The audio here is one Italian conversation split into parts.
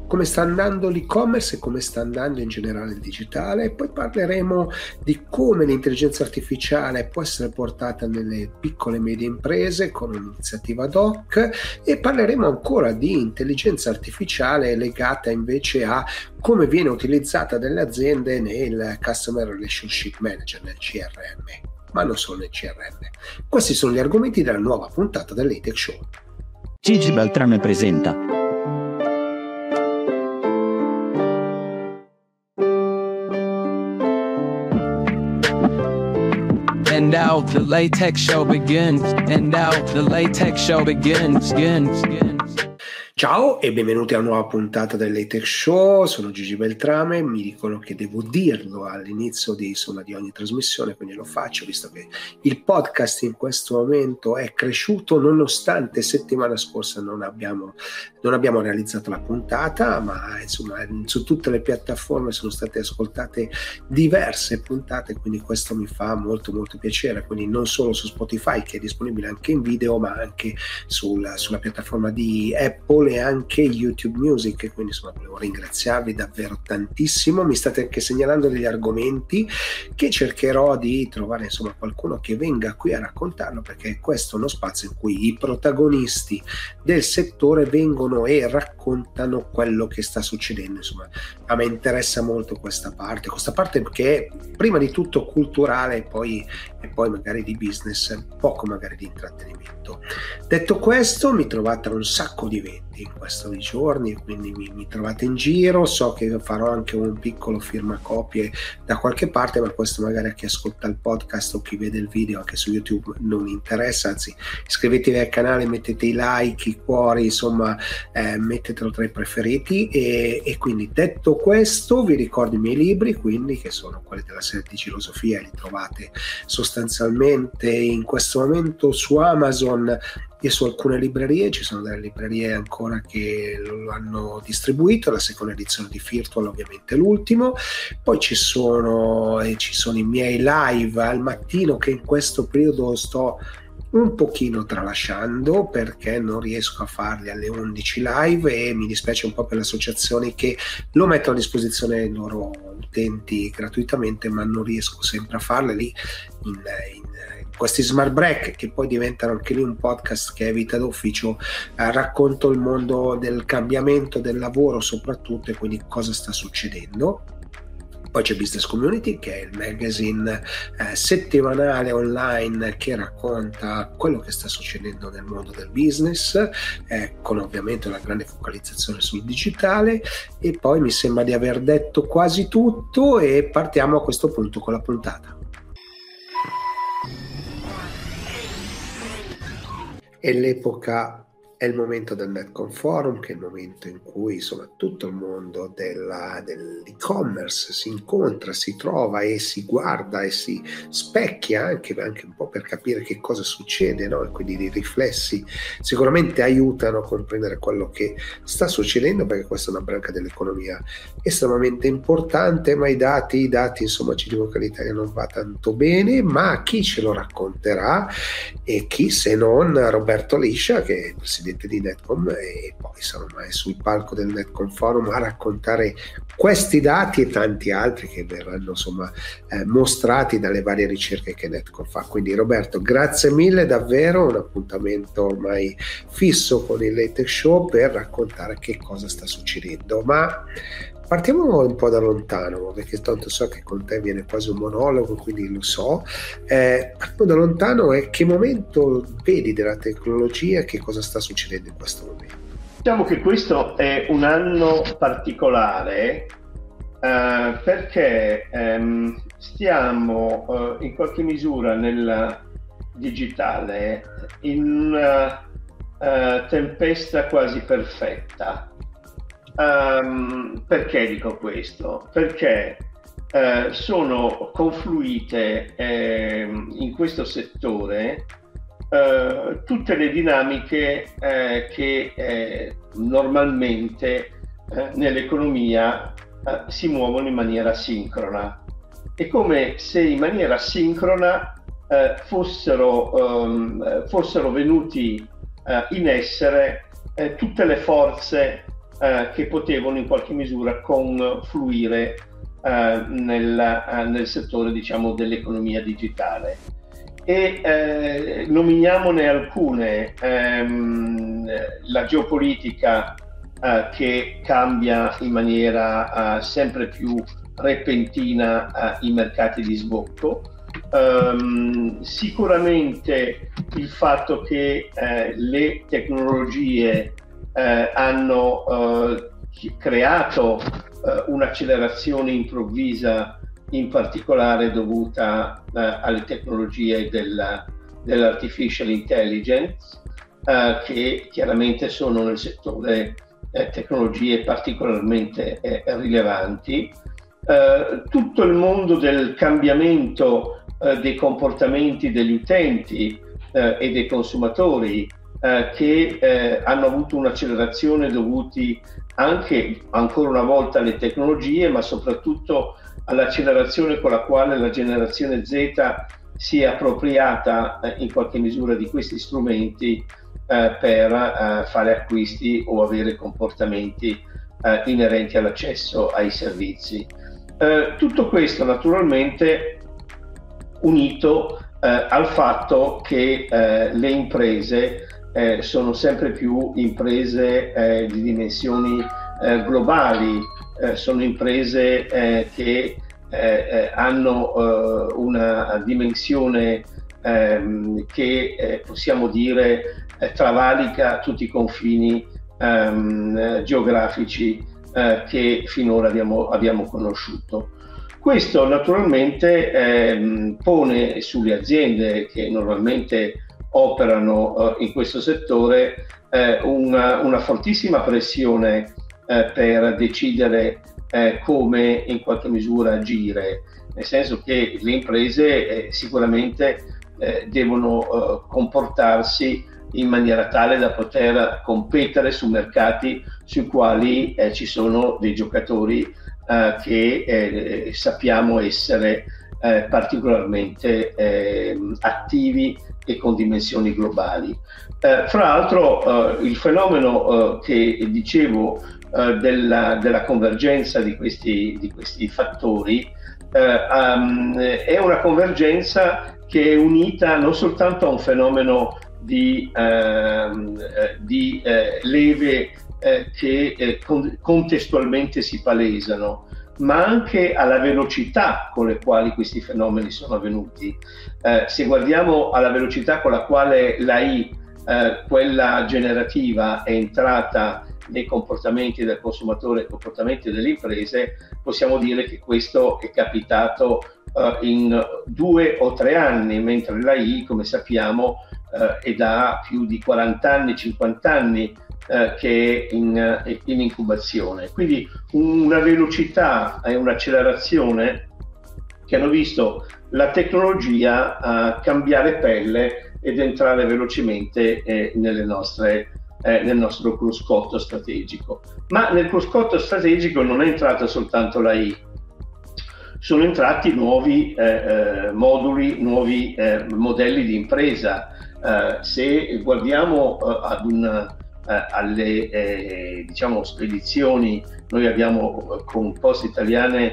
come sta andando l'e-commerce e come sta andando in generale il digitale, e poi parleremo di come l'intelligenza artificiale può essere portata nelle piccole e medie imprese con un'iniziativa ad hoc, e parleremo ancora di intelligenza artificiale legata invece a come viene utilizzata dalle aziende nel Customer Relationship Manager, nel CRM, ma non solo nel CRM. Questi sono gli argomenti della nuova puntata dell'E-Tech Show. Gigi Beltrame presenta And now the LaTeX show begins. And now the LaTeX show begins. Ciao e benvenuti a una nuova puntata dell'E-Tech Show. Sono Gigi Beltrame. Mi dicono che devo dirlo all'inizio di ogni trasmissione, quindi lo faccio, visto che il podcast in questo momento è cresciuto nonostante settimana scorsa non abbiamo realizzato la puntata, ma insomma su tutte le piattaforme sono state ascoltate diverse puntate, quindi questo mi fa molto molto piacere. Quindi non solo su Spotify, che è disponibile anche in video, ma anche sulla piattaforma di Apple e anche YouTube Music, e quindi insomma volevo ringraziarvi davvero tantissimo. Mi state anche segnalando degli argomenti che cercherò di trovare insomma qualcuno che venga qui a raccontarlo, perché questo è uno spazio in cui i protagonisti del settore vengono e raccontano quello che sta succedendo. Insomma, a me interessa molto questa parte che è prima di tutto culturale e poi magari di business, poco magari di intrattenimento. Detto questo, mi trovate a un sacco di eventi in questi giorni, quindi mi trovate in giro. So che farò anche un piccolo firmacopie da qualche parte, ma questo magari a chi ascolta il podcast o chi vede il video anche su YouTube non interessa, anzi iscrivetevi al canale, mettete i like, i cuori, insomma mettetelo tra i preferiti. E quindi detto questo vi ricordo i miei libri, quindi che sono quelli della serie di filosofia, li trovate sostanzialmente in questo momento su Amazon e su alcune librerie. Ci sono delle librerie ancora che lo hanno distribuito, la seconda edizione di Virtual ovviamente l'ultimo. Poi ci sono i miei live al mattino, che in questo periodo sto un pochino tralasciando perché non riesco a farli alle 11 live, e mi dispiace un po' per le associazioni che lo mettono a disposizione dei loro utenti gratuitamente, ma non riesco sempre a farle lì in questi smart break, che poi diventano anche lì un podcast che è vita d'ufficio. Racconto il mondo del cambiamento del lavoro soprattutto, e quindi cosa sta succedendo. Poi c'è Business Community, che è il magazine settimanale online che racconta quello che sta succedendo nel mondo del business, con ovviamente una grande focalizzazione sul digitale. E poi mi sembra di aver detto quasi tutto, e partiamo a questo punto con la puntata. E l'epoca è il momento del Netcom Forum, che è il momento in cui insomma tutto il mondo dell'e-commerce si incontra, si trova e si guarda e si specchia anche un po' per capire che cosa succede, no? E quindi i riflessi sicuramente aiutano a comprendere quello che sta succedendo, perché questa è una branca dell'economia estremamente importante, ma i dati insomma ci dicono che l'Italia non va tanto bene. Ma chi ce lo racconterà? E chi se non Roberto Liscia, che è il presidente di Netcom, e poi sarà mai sul palco del Netcom Forum a raccontare questi dati e tanti altri che verranno insomma mostrati dalle varie ricerche che Netcom fa. Quindi Roberto, grazie mille, davvero un appuntamento ormai fisso con il LaTeX Show per raccontare che cosa sta succedendo. Ma partiamo un po' da lontano, perché tanto so che con te viene quasi un monologo, quindi lo so. Partiamo da lontano, e che momento vedi della tecnologia, che cosa sta succedendo in questo momento? Diciamo che questo è un anno particolare perché stiamo in qualche misura nel digitale in una tempesta quasi perfetta. Perché dico questo? Perché sono confluite in questo settore tutte le dinamiche che normalmente nell'economia si muovono in maniera sincrona. È come se in maniera sincrona fossero venuti in essere tutte le forze che potevano in qualche misura confluire nel settore, diciamo, dell'economia digitale. E nominiamone alcune: la geopolitica che cambia in maniera sempre più repentina i mercati di sbocco, sicuramente il fatto che le tecnologie hanno creato un'accelerazione improvvisa, in particolare dovuta alle tecnologie dell'artificial intelligence, che chiaramente sono nel settore tecnologie particolarmente rilevanti. Tutto il mondo del cambiamento dei comportamenti degli utenti e dei consumatori, che hanno avuto un'accelerazione dovuti anche, ancora una volta, alle tecnologie, ma soprattutto all'accelerazione con la quale la generazione Z si è appropriata in qualche misura di questi strumenti per fare acquisti o avere comportamenti inerenti all'accesso ai servizi. Tutto questo naturalmente unito al fatto che le imprese sono sempre più imprese di dimensioni globali, sono imprese che hanno una dimensione che possiamo dire travalica tutti i confini geografici che finora abbiamo conosciuto. Questo naturalmente pone sulle aziende che normalmente operano in questo settore una fortissima pressione per decidere come in qualche misura agire, nel senso che le imprese sicuramente devono comportarsi in maniera tale da poter competere su mercati sui quali ci sono dei giocatori che sappiamo essere particolarmente attivi e con dimensioni globali. Fra l'altro il fenomeno che dicevo della convergenza di questi fattori è una convergenza che è unita non soltanto a un fenomeno di leve che contestualmente si palesano, ma anche alla velocità con le quali questi fenomeni sono avvenuti. Se guardiamo alla velocità con la quale l'AI, quella generativa, è entrata nei comportamenti del consumatore e nei comportamenti delle imprese, possiamo dire che questo è capitato in 2 o 3 anni, mentre l'AI, come sappiamo, è da più di 40 anni, 50 anni che è in incubazione. Quindi una velocità e un'accelerazione che hanno visto la tecnologia cambiare pelle ed entrare velocemente nel nostro cruscotto strategico. Ma nel cruscotto strategico non è entrata soltanto l'AI, sono entrati nuovi moduli, nuovi modelli di impresa. Se guardiamo alle diciamo spedizioni, noi abbiamo con Poste Italiane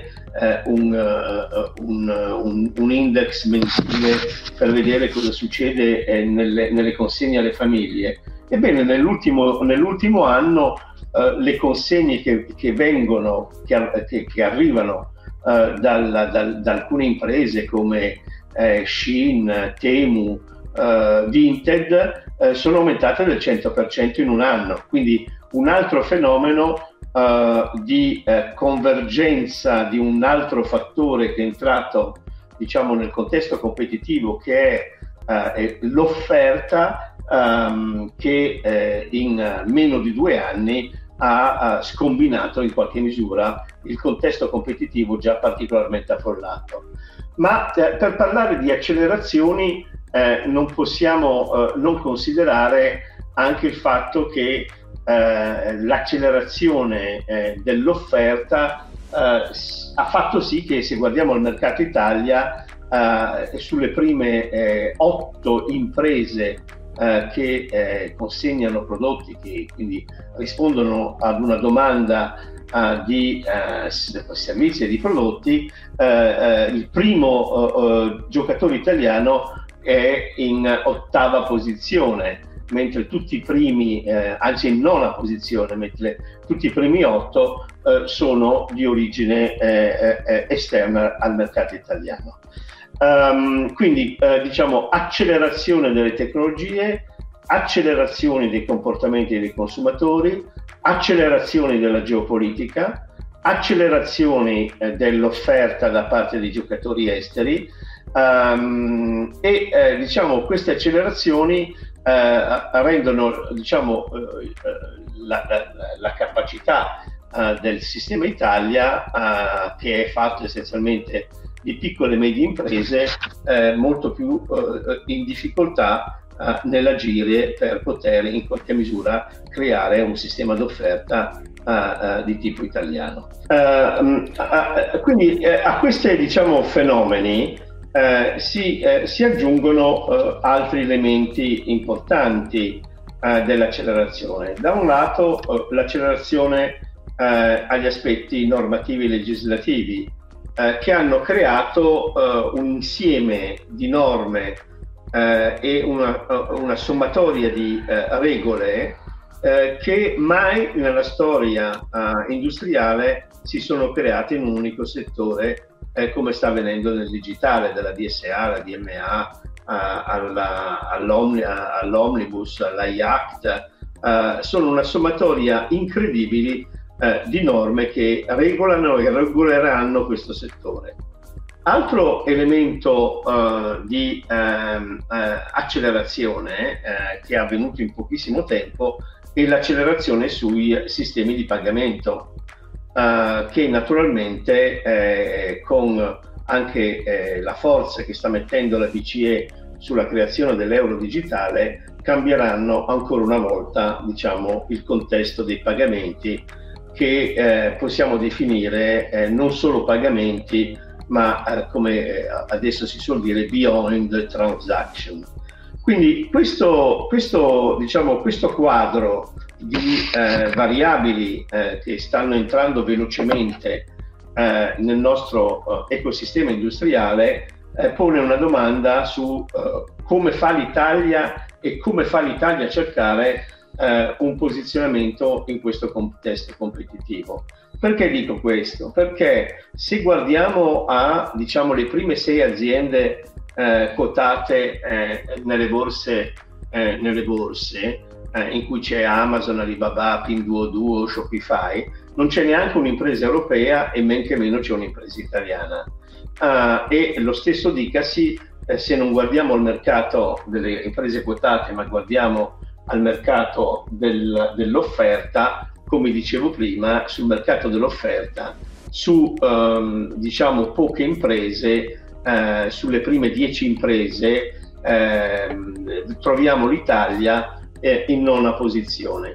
un index mensile per vedere cosa succede nelle consegne alle famiglie. Ebbene, nell'ultimo anno le consegne che arrivano da alcune imprese come Shein, Temu, Vinted sono aumentate del 100% in un anno, quindi un altro fenomeno di convergenza di un altro fattore che è entrato, diciamo, nel contesto competitivo, che è l'offerta, che in meno di 2 anni ha scombinato in qualche misura il contesto competitivo già particolarmente affollato. Ma per parlare di accelerazioni non possiamo non considerare anche il fatto che l'accelerazione dell'offerta ha fatto sì che, se guardiamo il mercato Italia, sulle prime 8 imprese che consegnano prodotti che quindi rispondono ad una domanda di servizi e di prodotti. Il primo giocatore italiano è in 8ª posizione, mentre tutti i primi, anzi in 9ª posizione, mentre tutti i primi 8 sono di origine esterna al mercato italiano. Quindi diciamo accelerazione delle tecnologie, accelerazione dei comportamenti dei consumatori, accelerazione della geopolitica, accelerazione dell'offerta da parte dei giocatori esteri diciamo queste accelerazioni rendono diciamo la capacità del sistema Italia, che è fatto essenzialmente di piccole e medie imprese, molto più in difficoltà nell'agire per poter in qualche misura creare un sistema d'offerta di tipo italiano. Quindi a questi diciamo fenomeni si aggiungono altri elementi importanti dell'accelerazione. Da un lato l'accelerazione agli aspetti normativi e legislativi che hanno creato un insieme di norme e una sommatoria di regole che mai nella storia industriale si sono create in un unico settore, come sta avvenendo nel digitale, dalla DSA alla DMA all'Omnibus, all'AI-Act. Sono una sommatoria incredibili di norme che regolano e regoleranno questo settore. Altro elemento di accelerazione che è avvenuto in pochissimo tempo è l'accelerazione sui sistemi di pagamento, che naturalmente con anche la forza che sta mettendo la BCE sulla creazione dell'euro digitale cambieranno ancora una volta, diciamo, il contesto dei pagamenti, che possiamo definire non solo pagamenti, ma come adesso si suol dire beyond the transaction. Quindi questo quadro di variabili che stanno entrando velocemente nel nostro ecosistema industriale pone una domanda su come fa l'Italia e come fa l'Italia a cercare un posizionamento in questo contesto competitivo. Perché dico questo? Perché se guardiamo a, diciamo, le prime 6 aziende quotate nelle borse in cui c'è Amazon, Alibaba, Pinduoduo, Shopify, non c'è neanche un'impresa europea e men che meno c'è un'impresa italiana. E lo stesso dicasi se non guardiamo al mercato delle imprese quotate, ma guardiamo al mercato dell'offerta. Come dicevo prima, sul mercato dell'offerta, su diciamo poche imprese, sulle prime 10 imprese troviamo l'Italia in 9ª posizione.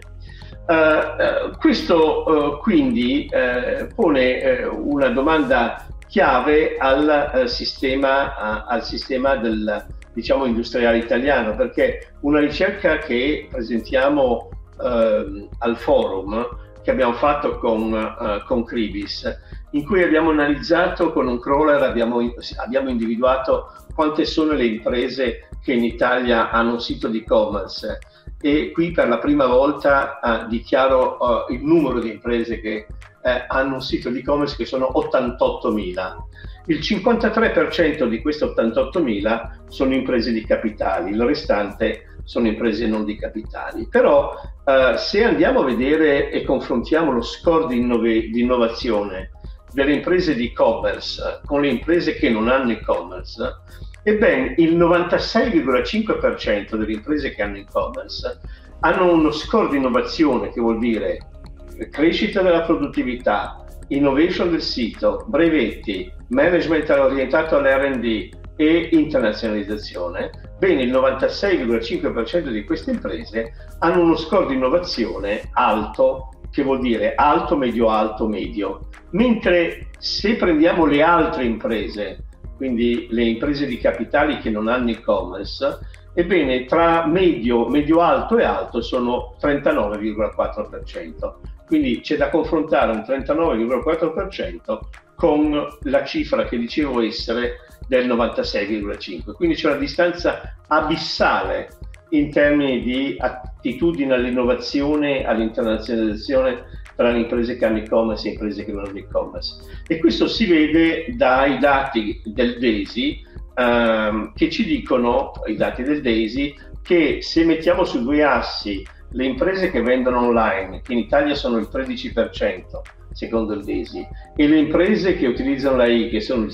Questo quindi pone una domanda chiave al sistema del, diciamo, industriale italiano, perché una ricerca che presentiamo al forum che abbiamo fatto con Cribis, in cui abbiamo analizzato con un crawler, abbiamo individuato quante sono le imprese che in Italia hanno un sito di e-commerce, e qui per la prima volta dichiaro il numero di imprese che hanno un sito di e-commerce, che sono 88.000. Il 53% di queste 88.000 sono imprese di capitali, il restante sono imprese non di capitali. Però se andiamo a vedere e confrontiamo lo score di innovazione delle imprese di e-commerce con le imprese che non hanno e-commerce, ebbene il 96,5% delle imprese che hanno e-commerce hanno uno score di innovazione, che vuol dire crescita della produttività, innovation del sito, brevetti, management orientato all'R&D e internazionalizzazione. Bene, il 96,5% di queste imprese hanno uno score di innovazione alto, che vuol dire alto, medio, mentre se prendiamo le altre imprese, quindi le imprese di capitali che non hanno e-commerce, Ebbene, tra medio alto e alto sono 39,4%. Quindi c'è da confrontare un 39,4% con la cifra che dicevo essere del 96,5%. Quindi c'è una distanza abissale in termini di attitudine all'innovazione, all'internazionalizzazione tra le imprese che hanno e-commerce e imprese che non hanno e-commerce. E questo si vede dai dati del DESI, che ci dicono, i dati del DESI, che se mettiamo su due assi le imprese che vendono online, che in Italia sono il 13% secondo il DESI, e le imprese che utilizzano la I, che sono il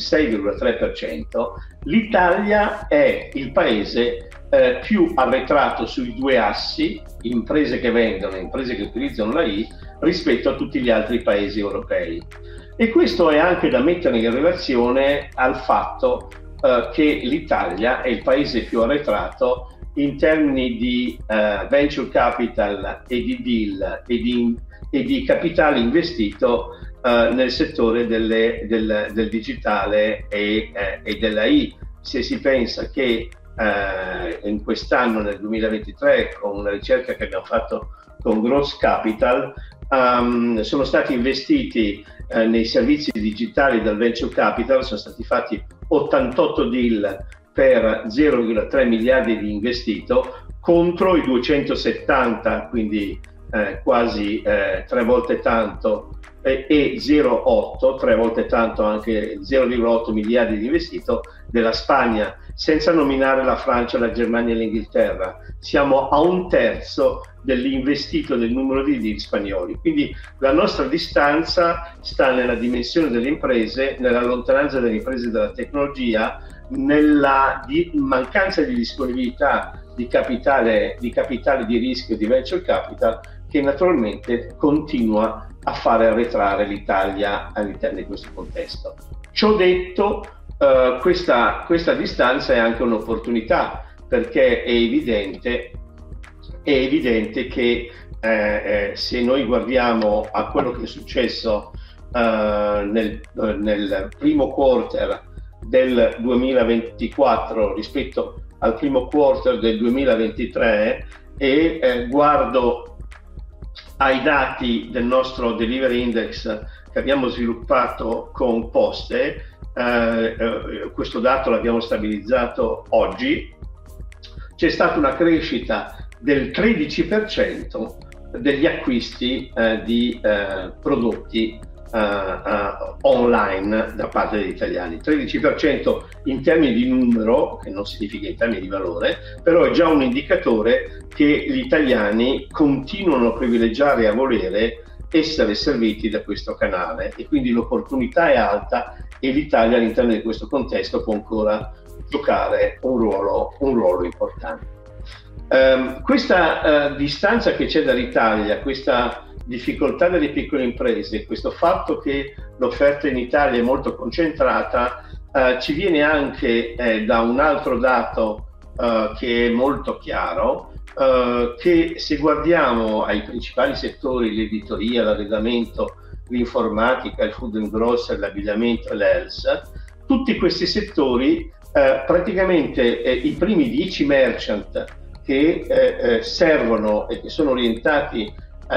6,3%, l'Italia è il paese più arretrato sui due assi, imprese che vendono e imprese che utilizzano la I, rispetto a tutti gli altri paesi europei. E questo è anche da mettere in relazione al fatto che l'Italia è il paese più arretrato in termini di venture capital e di deal e di capitale investito nel settore del digitale e della I. Se si pensa che in quest'anno, nel 2023, con una ricerca che abbiamo fatto con Growth Capital, sono stati investiti nei servizi digitali dal venture capital, sono stati fatti 88 deal per 0,3 miliardi di investito contro i 270, quindi quasi 3 volte tanto, e 0,8, 3 volte tanto anche 0,8 miliardi di investito della Spagna, senza nominare la Francia, la Germania e l'Inghilterra. Siamo a un terzo dell'investito del numero di deal spagnoli. Quindi la nostra distanza sta nella dimensione delle imprese, nella lontananza delle imprese dalla tecnologia, nella mancanza di disponibilità di capitale di rischio, di venture capital, che naturalmente continua a fare arretrare l'Italia all'interno di questo contesto. Ciò detto, questa distanza è anche un'opportunità, perché è evidente che se noi guardiamo a quello che è successo nel primo quarter del 2024 rispetto al primo quarter del 2023 e guardo ai dati del nostro Delivery Index che abbiamo sviluppato con Poste, questo dato l'abbiamo stabilizzato oggi, c'è stata una crescita del 13% degli acquisti di prodotti online da parte degli italiani. 13% in termini di numero, che non significa in termini di valore, però è già un indicatore che gli italiani continuano a privilegiare e a volere essere serviti da questo canale, e quindi l'opportunità è alta e l'Italia all'interno di questo contesto può ancora giocare un ruolo importante. Questa distanza che c'è dall'Italia, questa difficoltà delle piccole imprese, questo fatto che l'offerta in Italia è molto concentrata, ci viene anche da un altro dato che è molto chiaro, che se guardiamo ai principali settori, l'editoria, l'arredamento, l'informatica, il food and grocery, l'abbigliamento e l'health, tutti questi settori praticamente i primi 10 merchant che servono e che sono orientati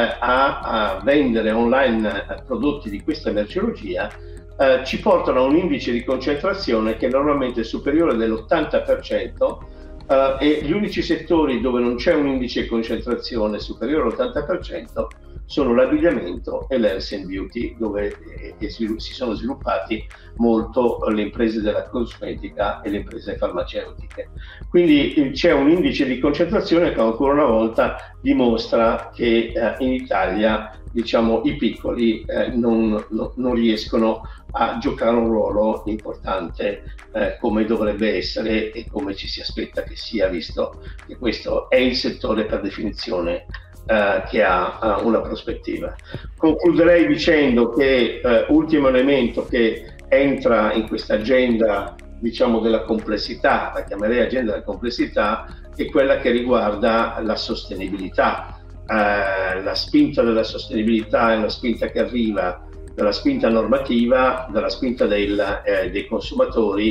a vendere online prodotti di questa merceologia ci portano a un indice di concentrazione che normalmente è superiore dell'80%, e gli unici settori dove non c'è un indice di concentrazione superiore all'80% sono l'abbigliamento e l'health and beauty, dove si sono sviluppati molto le imprese della cosmetica e le imprese farmaceutiche. Quindi c'è un indice di concentrazione che ancora una volta dimostra che in Italia, diciamo, i piccoli non riescono a giocare un ruolo importante come dovrebbe essere e come ci si aspetta che sia, visto che questo è il settore per definizione che ha una prospettiva. Concluderei dicendo che ultimo elemento che entra in questa agenda, diciamo, della complessità, la chiamerei agenda della complessità, è quella che riguarda la sostenibilità. La spinta della sostenibilità è una spinta che arriva dalla spinta normativa, dalla spinta dei consumatori,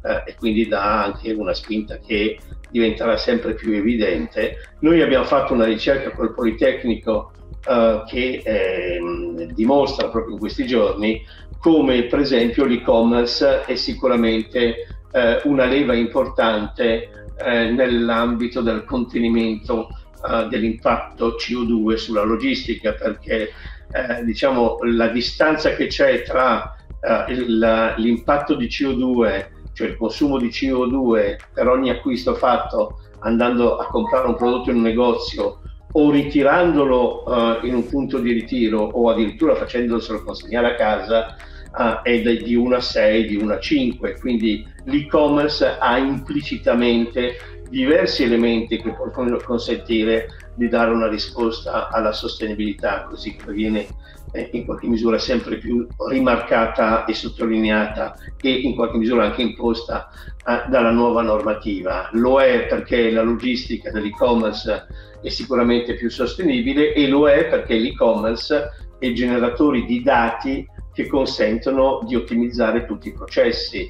e quindi dà anche una spinta che diventerà sempre più evidente. Noi abbiamo fatto una ricerca col Politecnico che dimostra proprio in questi giorni come per esempio l'e-commerce è sicuramente una leva importante nell'ambito del contenimento dell'impatto CO2 sulla logistica, perché diciamo la distanza che c'è tra l'impatto di CO2, cioè il consumo di CO2 per ogni acquisto fatto andando a comprare un prodotto in un negozio o ritirandolo in un punto di ritiro o addirittura facendoselo consegnare a casa, è di 1 a 6, di 1 a 5, quindi l'e-commerce ha implicitamente diversi elementi che possono consentire di dare una risposta alla sostenibilità, così che viene in qualche misura sempre più rimarcata e sottolineata e in qualche misura anche imposta dalla nuova normativa. Lo è perché la logistica dell'e-commerce è sicuramente più sostenibile, e lo è perché l'e-commerce è generatore di dati che consentono di ottimizzare tutti i processi,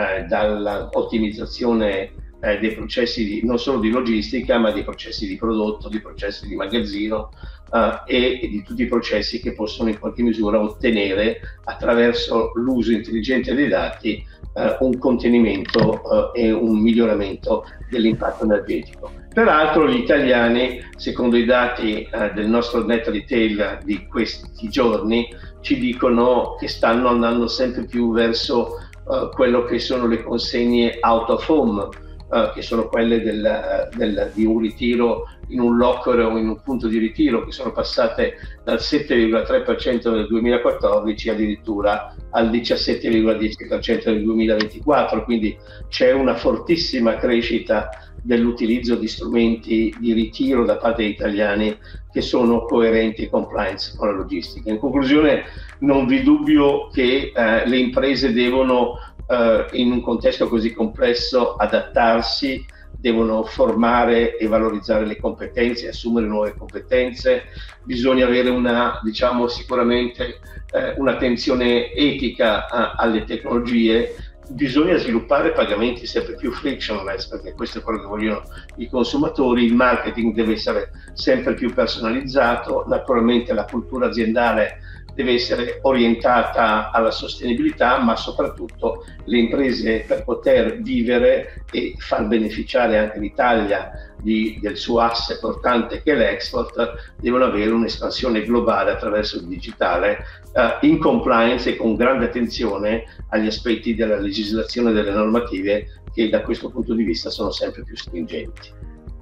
dall'ottimizzazione dei processi non solo di logistica, ma dei processi di prodotto, di processi di magazzino e di tutti i processi che possono in qualche misura ottenere attraverso l'uso intelligente dei dati un contenimento e un miglioramento dell'impatto energetico. Peraltro gli italiani, secondo i dati del nostro net retail di questi giorni, ci dicono che stanno andando sempre più verso quello che sono le consegne out of home, che sono quelle di un ritiro in un locker o in un punto di ritiro, che sono passate dal 7,3% del 2014 addirittura al 17,10% del 2024, quindi c'è una fortissima crescita dell'utilizzo di strumenti di ritiro da parte degli italiani che sono coerenti e compliance con la logistica. In conclusione, non vi dubbio che le imprese devono in un contesto così complesso adattarsi, devono formare e valorizzare le competenze, assumere nuove competenze. Bisogna avere sicuramente un'attenzione etica alle tecnologie. Bisogna sviluppare pagamenti sempre più frictionless, perché questo è quello che vogliono i consumatori. Il marketing deve essere sempre più personalizzato. Naturalmente la cultura aziendale deve essere orientata alla sostenibilità, ma soprattutto le imprese, per poter vivere e far beneficiare anche l'Italia del suo asse portante che è l'export, devono avere un'espansione globale attraverso il digitale, in compliance e con grande attenzione agli aspetti della legislazione e delle normative, che da questo punto di vista sono sempre più stringenti.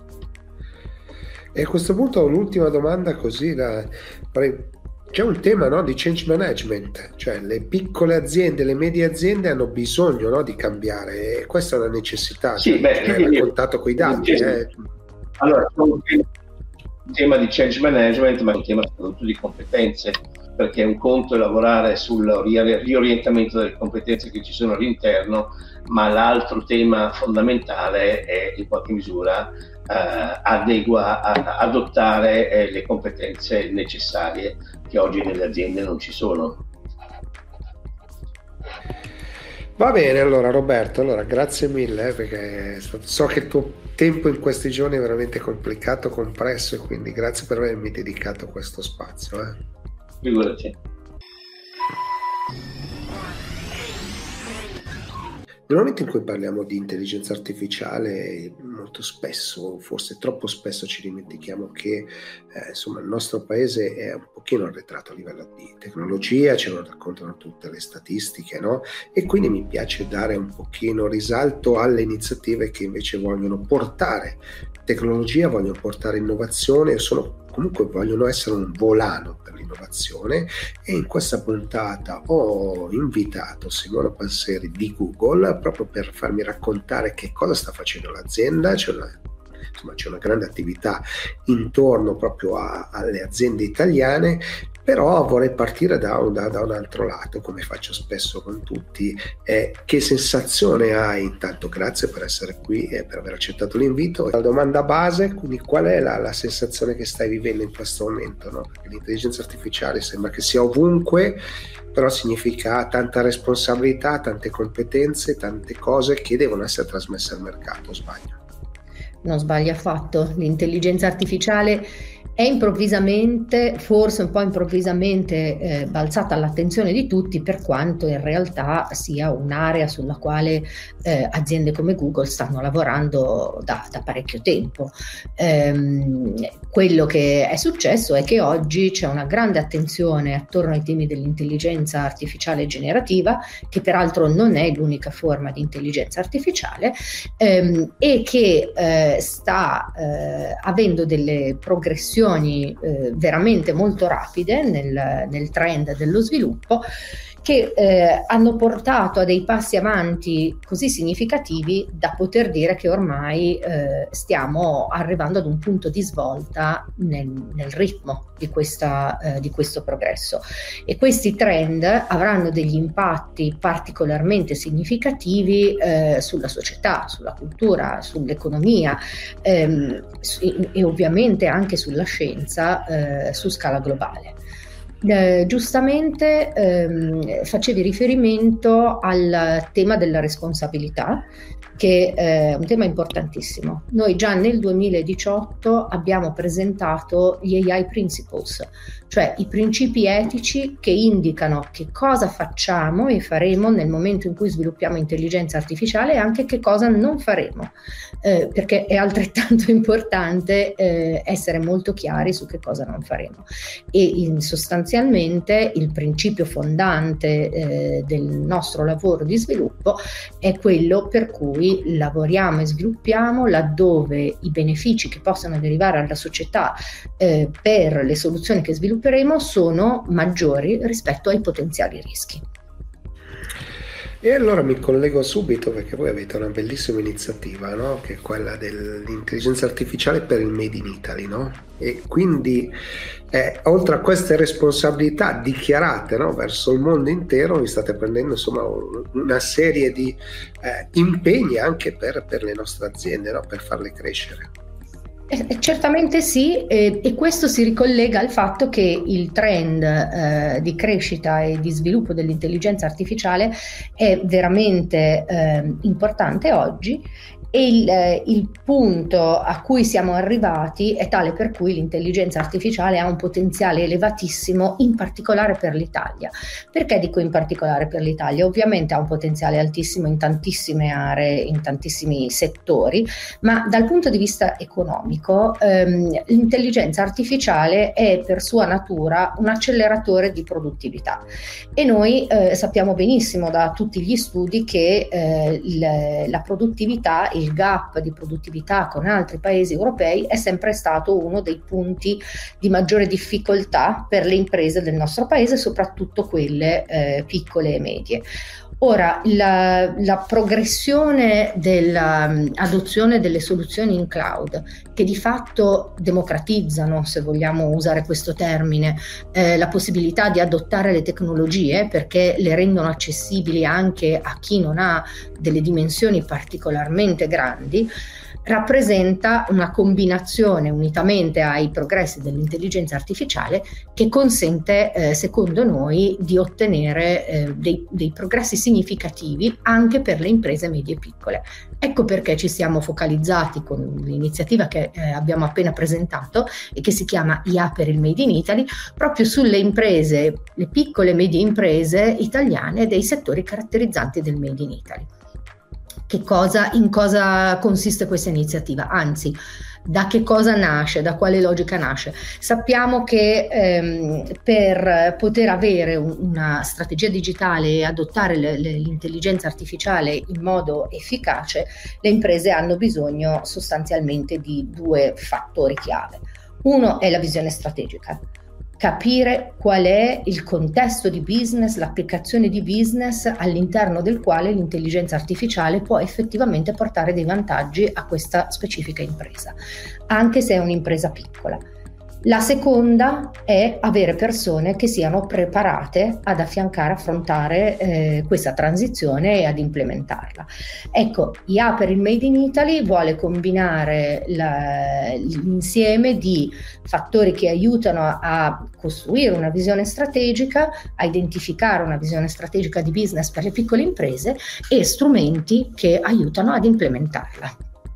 E a questo punto ho un'ultima domanda, così c'è un tema, no, di change management, cioè le piccole aziende, le medie aziende hanno bisogno, no, di cambiare, e questa è una necessità. Sì, hai raccontato coi dati. Allora, è un tema di change management, ma è un tema soprattutto di competenze, perché un conto è lavorare sul riorientamento delle competenze che ci sono all'interno, ma l'altro tema fondamentale è in qualche misura adottare le competenze necessarie che oggi nelle aziende non ci sono. Va bene, allora Roberto, grazie mille, perché so che il tuo tempo in questi giorni è veramente complicato, compresso, e quindi grazie per avermi dedicato questo spazio. Figurati. Nel momento in cui parliamo di intelligenza artificiale, molto spesso, forse troppo spesso, ci dimentichiamo che il nostro paese è un pochino arretrato a livello di tecnologia, ce lo raccontano tutte le statistiche, no? E quindi mi piace dare un pochino risalto alle iniziative che invece vogliono portare tecnologia, vogliono portare innovazione, comunque vogliono essere un volano per l'innovazione. E in questa puntata ho invitato Simona Panseri di Google proprio per farmi raccontare che cosa sta facendo l'azienda, cioè insomma c'è una grande attività intorno proprio alle aziende italiane. Però vorrei partire da un altro lato, come faccio spesso con tutti. Che sensazione hai? Intanto grazie per essere qui e per aver accettato l'invito. La domanda base, quindi qual è la sensazione che stai vivendo in questo momento, no? Perché l'intelligenza artificiale sembra che sia ovunque, però significa tanta responsabilità, tante competenze, tante cose che devono essere trasmesse al mercato, sbaglio? Non sbaglia affatto. L'intelligenza artificiale è improvvisamente, forse un po' improvvisamente, balzata all'attenzione di tutti, per quanto in realtà sia un'area sulla quale aziende come Google stanno lavorando da parecchio tempo. Quello che è successo è che oggi c'è una grande attenzione attorno ai temi dell'intelligenza artificiale generativa, che peraltro non è l'unica forma di intelligenza artificiale, e che sta avendo delle progressioni veramente molto rapide nel trend dello sviluppo, che hanno portato a dei passi avanti così significativi da poter dire che ormai stiamo arrivando ad un punto di svolta nel ritmo di questo progresso, e questi trend avranno degli impatti particolarmente significativi sulla società, sulla cultura, sull'economia, e ovviamente anche sulla scienza su scala globale. Giustamente facevi riferimento al tema della responsabilità, che è un tema importantissimo. Noi già nel 2018 abbiamo presentato gli AI Principles, cioè i principi etici che indicano che cosa facciamo e faremo nel momento in cui sviluppiamo intelligenza artificiale, e anche che cosa non faremo, perché è altrettanto importante essere molto chiari su che cosa non faremo. E sostanzialmente il principio fondante del nostro lavoro di sviluppo è quello per cui lavoriamo e sviluppiamo laddove i benefici che possano derivare alla società per le soluzioni che svilupperemo sono maggiori rispetto ai potenziali rischi. E allora mi collego subito, perché voi avete una bellissima iniziativa, no? Che è quella dell'intelligenza artificiale per il Made in Italy, no? E quindi oltre a queste responsabilità dichiarate, no, verso il mondo intero, vi state prendendo insomma una serie di impegni anche per le nostre aziende, no? Per farle crescere. Certamente sì, e questo si ricollega al fatto che il trend di crescita e di sviluppo dell'intelligenza artificiale è veramente importante oggi, e il punto a cui siamo arrivati è tale per cui l'intelligenza artificiale ha un potenziale elevatissimo, in particolare per l'Italia. Perché dico in particolare per l'Italia? Ovviamente ha un potenziale altissimo in tantissime aree, in tantissimi settori, ma dal punto di vista economico l'intelligenza artificiale è per sua natura un acceleratore di produttività, e noi sappiamo benissimo da tutti gli studi che la produttività, il gap di produttività con altri paesi europei è sempre stato uno dei punti di maggiore difficoltà per le imprese del nostro paese, soprattutto quelle piccole e medie. Ora, la progressione dell'adozione delle soluzioni in cloud, che di fatto democratizzano, se vogliamo usare questo termine, la possibilità di adottare le tecnologie, perché le rendono accessibili anche a chi non ha delle dimensioni particolarmente grandi, rappresenta una combinazione, unitamente ai progressi dell'intelligenza artificiale, che consente, secondo noi, di ottenere dei progressi significativi anche per le imprese medie e piccole. Ecco perché ci siamo focalizzati con l'iniziativa che abbiamo appena presentato e che si chiama IA per il Made in Italy, proprio sulle imprese, le piccole e medie imprese italiane dei settori caratterizzanti del Made in Italy. In cosa consiste questa iniziativa? Anzi, da che cosa nasce, da quale logica nasce? Sappiamo che per poter avere una strategia digitale e adottare l'intelligenza artificiale in modo efficace, le imprese hanno bisogno sostanzialmente di due fattori chiave. Uno è la visione strategica. capire qual è il contesto di business, l'applicazione di business all'interno del quale l'intelligenza artificiale può effettivamente portare dei vantaggi a questa specifica impresa, anche se è un'impresa piccola. La seconda è avere persone che siano preparate ad affiancare, affrontare questa transizione e ad implementarla. Ecco, IA per il Made in Italy vuole combinare l'insieme di fattori che aiutano a costruire una visione strategica, a identificare una visione strategica di business per le piccole imprese e strumenti che aiutano ad implementarla.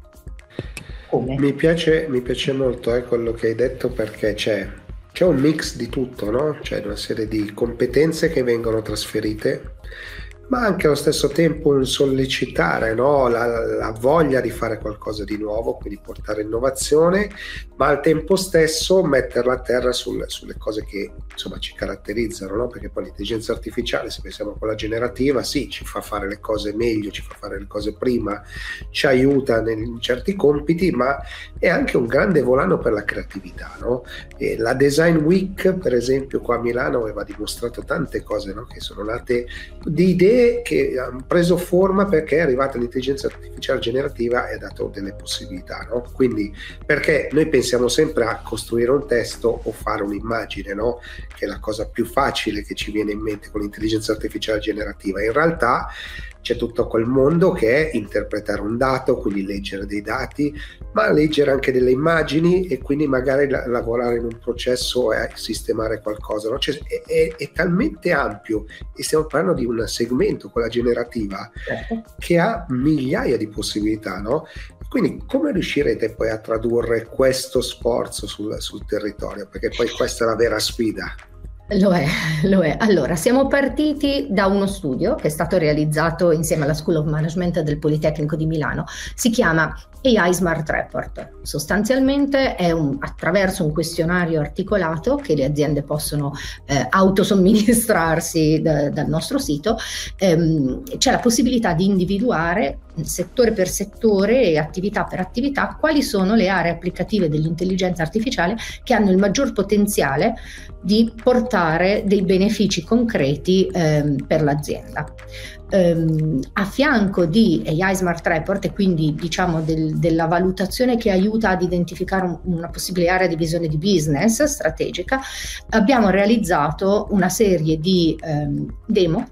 Mi piace molto quello che hai detto, perché c'è un mix di tutto, no? C'è una serie di competenze che vengono trasferite, ma anche allo stesso tempo un sollecitare, no? la voglia di fare qualcosa di nuovo, quindi portare innovazione, ma al tempo stesso metterla a terra sulle cose che insomma ci caratterizzano, no? Perché poi l'intelligenza artificiale, se pensiamo a quella generativa, sì, ci fa fare le cose meglio, ci fa fare le cose prima, ci aiuta in certi compiti, ma è anche un grande volano per la creatività, no? E la Design Week, per esempio, qua a Milano aveva dimostrato tante cose, no? Che sono nate di idee che hanno preso forma perché è arrivata l'intelligenza artificiale generativa e ha dato delle possibilità, no? Quindi, perché noi pensiamo sempre a costruire un testo o fare un'immagine, no? Che è la cosa più facile che ci viene in mente con l'intelligenza artificiale generativa. In realtà c'è tutto quel mondo che è interpretare un dato, quindi leggere dei dati, ma leggere anche delle immagini e quindi magari lavorare in un processo e sistemare qualcosa, no? Cioè, è talmente ampio, e stiamo parlando di un segmento, quella generativa, che ha migliaia di possibilità, no? Quindi come riuscirete poi a tradurre questo sforzo sul territorio? Perché poi questa è la vera sfida. Lo è. Allora, siamo partiti da uno studio che è stato realizzato insieme alla School of Management del Politecnico di Milano. Si chiama AI Smart Report. Sostanzialmente è attraverso un questionario articolato che le aziende possono autosomministrarsi dal nostro sito, c'è la possibilità di individuare settore per settore e attività per attività quali sono le aree applicative dell'intelligenza artificiale che hanno il maggior potenziale di portare dei benefici concreti per l'azienda. A fianco di AI Smart Report, e quindi diciamo della valutazione che aiuta ad identificare una possibile area di visione di business strategica, abbiamo realizzato una serie di demo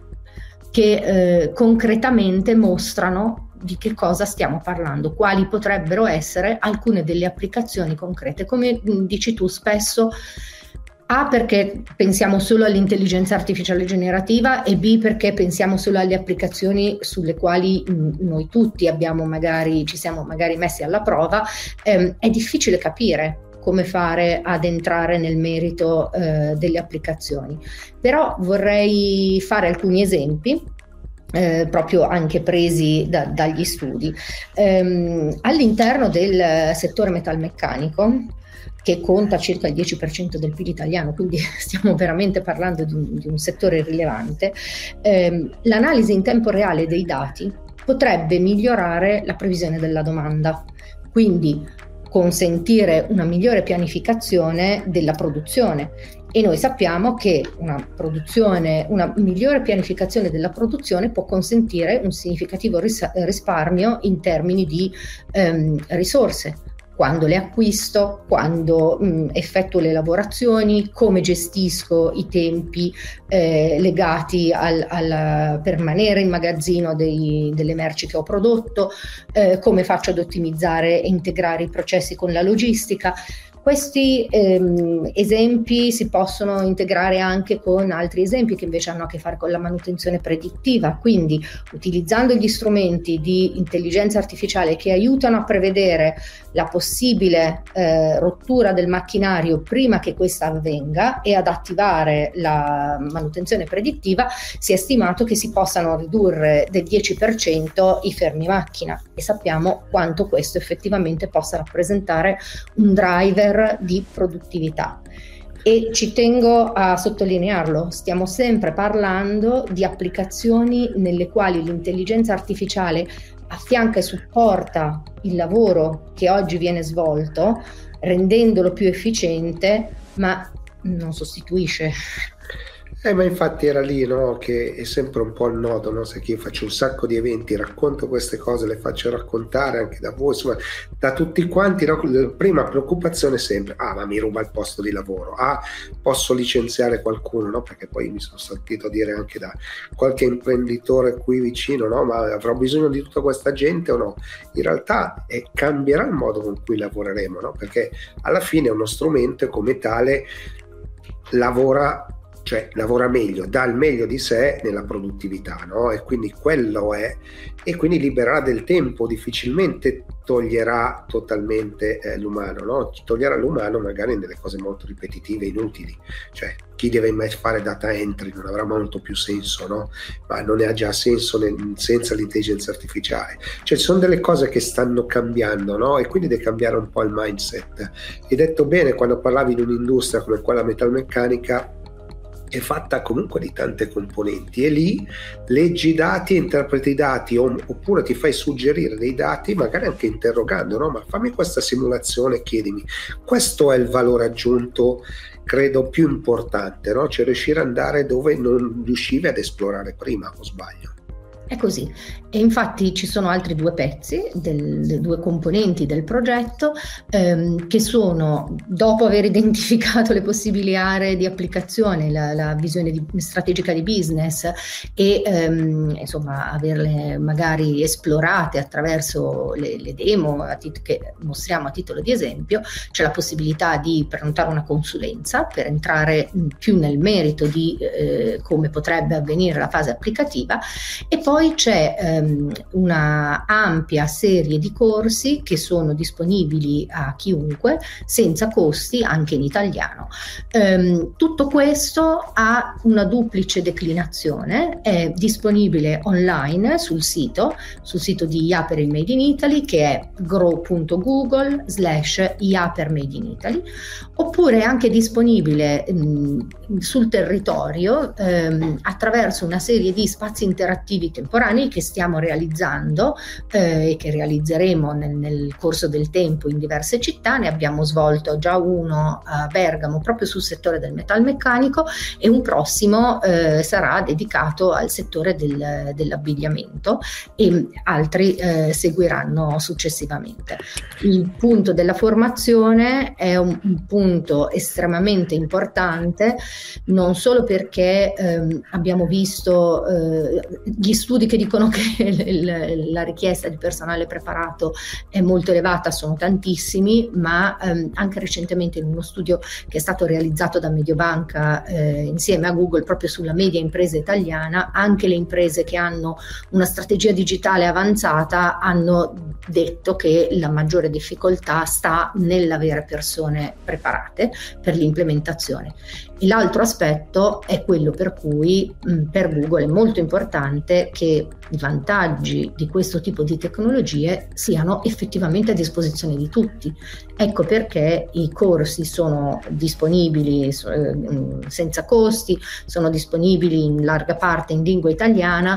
che concretamente mostrano di che cosa stiamo parlando, quali potrebbero essere alcune delle applicazioni concrete. Come dici tu spesso, A, perché pensiamo solo all'intelligenza artificiale generativa, e B, perché pensiamo solo alle applicazioni sulle quali noi tutti ci siamo magari messi alla prova. È difficile capire come fare ad entrare nel merito delle applicazioni. Però vorrei fare alcuni esempi, proprio anche presi dagli studi. All'interno del settore metalmeccanico, che conta circa il 10% del PIL italiano, quindi stiamo veramente parlando di un settore rilevante, l'analisi in tempo reale dei dati potrebbe migliorare la previsione della domanda, quindi consentire una migliore pianificazione della produzione. E noi sappiamo che una migliore pianificazione della produzione può consentire un significativo risparmio in termini di risorse. Quando le acquisto, quando effettuo le lavorazioni, come gestisco i tempi legati al permanere in magazzino delle merci che ho prodotto, come faccio ad ottimizzare e integrare i processi con la logistica. Questi esempi si possono integrare anche con altri esempi che invece hanno a che fare con la manutenzione predittiva, quindi utilizzando gli strumenti di intelligenza artificiale che aiutano a prevedere la possibile rottura del macchinario prima che questa avvenga e ad attivare la manutenzione predittiva, si è stimato che si possano ridurre del 10% i fermi macchina, e sappiamo quanto questo effettivamente possa rappresentare un driver di produttività. E ci tengo a sottolinearlo, stiamo sempre parlando di applicazioni nelle quali l'intelligenza artificiale affianca e supporta il lavoro che oggi viene svolto, rendendolo più efficiente, ma non sostituisce. Ma infatti era lì, no? Che è sempre un po' il nodo, no? Se che io faccio un sacco di eventi, racconto queste cose, le faccio raccontare anche da voi, insomma, da tutti quanti, no? La prima preoccupazione è sempre, ma mi ruba il posto di lavoro, posso licenziare qualcuno, no? Perché poi mi sono sentito dire anche da qualche imprenditore qui vicino, no? Ma avrò bisogno di tutta questa gente o no? In realtà cambierà il modo con cui lavoreremo, no? Perché alla fine è uno strumento e come tale lavora meglio, dà il meglio di sé nella produttività, no? E quindi quello è, e quindi libererà del tempo, difficilmente toglierà totalmente l'umano, no? Toglierà l'umano magari nelle cose molto ripetitive, inutili, cioè chi deve mai fare data entry non avrà molto più senso, no? Ma non ne ha già senso senza l'intelligenza artificiale, cioè sono delle cose che stanno cambiando, no? E quindi deve cambiare un po' il mindset. Hai detto bene, quando parlavi di un'industria come quella metalmeccanica è fatta comunque di tante componenti e lì leggi i dati, interpreti i dati oppure ti fai suggerire dei dati magari anche interrogando, no? Ma fammi questa simulazione, chiedimi, questo è il valore aggiunto credo più importante, no? Cioè riuscire ad andare dove non riuscivi ad esplorare prima, o sbaglio? È così, e infatti ci sono altri due pezzi, due componenti del progetto che sono, dopo aver identificato le possibili aree di applicazione, la visione strategica di business e insomma averle magari esplorate attraverso le demo che mostriamo a titolo di esempio, c'è la possibilità di prenotare una consulenza per entrare più nel merito di come potrebbe avvenire la fase applicativa, e poi c'è una ampia serie di corsi che sono disponibili a chiunque senza costi, anche in italiano. Tutto questo ha una duplice declinazione, è disponibile online sul sito di IA per il Made in Italy, che è grow.google/IA per Made in Italy, oppure è anche disponibile sul territorio attraverso una serie di spazi interattivi temporanei che stiamo realizzando e che realizzeremo nel corso del tempo in diverse città. Ne abbiamo svolto già uno a Bergamo proprio sul settore del metalmeccanico e un prossimo sarà dedicato al settore dell'abbigliamento e altri seguiranno successivamente. Il punto della formazione è un punto estremamente importante, non solo perché abbiamo visto gli studi che dicono che la richiesta di personale preparato è molto elevata, sono tantissimi, ma anche recentemente in uno studio che è stato realizzato da Mediobanca insieme a Google proprio sulla media impresa italiana, anche le imprese che hanno una strategia digitale avanzata hanno detto che la maggiore difficoltà sta nell'avere persone preparate per l'implementazione. E l'altro aspetto è quello per cui per Google è molto importante che i vantaggi di questo tipo di tecnologie siano effettivamente a disposizione di tutti. Ecco perché i corsi sono disponibili senza costi, sono disponibili in larga parte in lingua italiana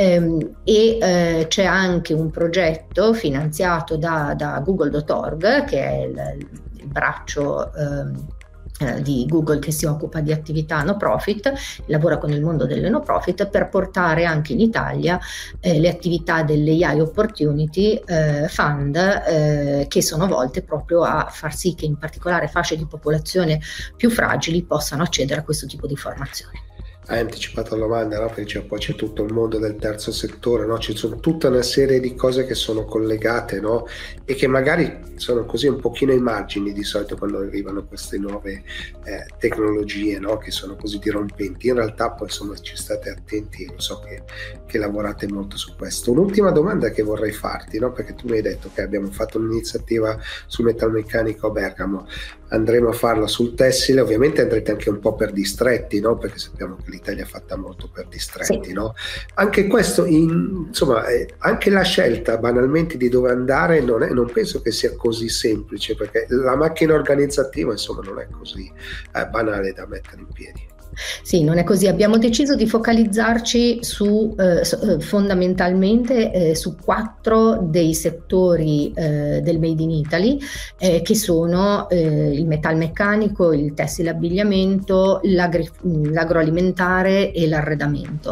e c'è anche un progetto finanziato da Google.org, che è il braccio di Google che si occupa di attività no profit, lavora con il mondo delle no profit per portare anche in Italia le attività delle AI Opportunity Fund che sono volte proprio a far sì che in particolare fasce di popolazione più fragili possano accedere a questo tipo di formazione. Hai anticipato la domanda, no? Perché poi c'è tutto il mondo del terzo settore, no? Ci sono tutta una serie di cose che sono collegate, no? E che magari sono così un pochino ai margini di solito quando arrivano queste nuove tecnologie, no? Che sono così dirompenti. In realtà poi insomma ci state attenti, lo so che lavorate molto su questo. Un'ultima domanda che vorrei farti, no? Perché tu mi hai detto che abbiamo fatto un'iniziativa sul metalmeccanico a Bergamo, andremo a farla sul tessile, ovviamente andrete anche un po' per distretti, no? Perché sappiamo che l'Italia è fatta molto per distretti, sì. No? Anche questo, insomma, anche la scelta banalmente di dove andare non penso che sia così semplice, perché la macchina organizzativa insomma non è così banale da mettere in piedi. Sì, non è così. Abbiamo deciso di focalizzarci fondamentalmente su 4 dei settori del Made in Italy, che sono il metalmeccanico, il tessile abbigliamento, l'agroalimentare e l'arredamento.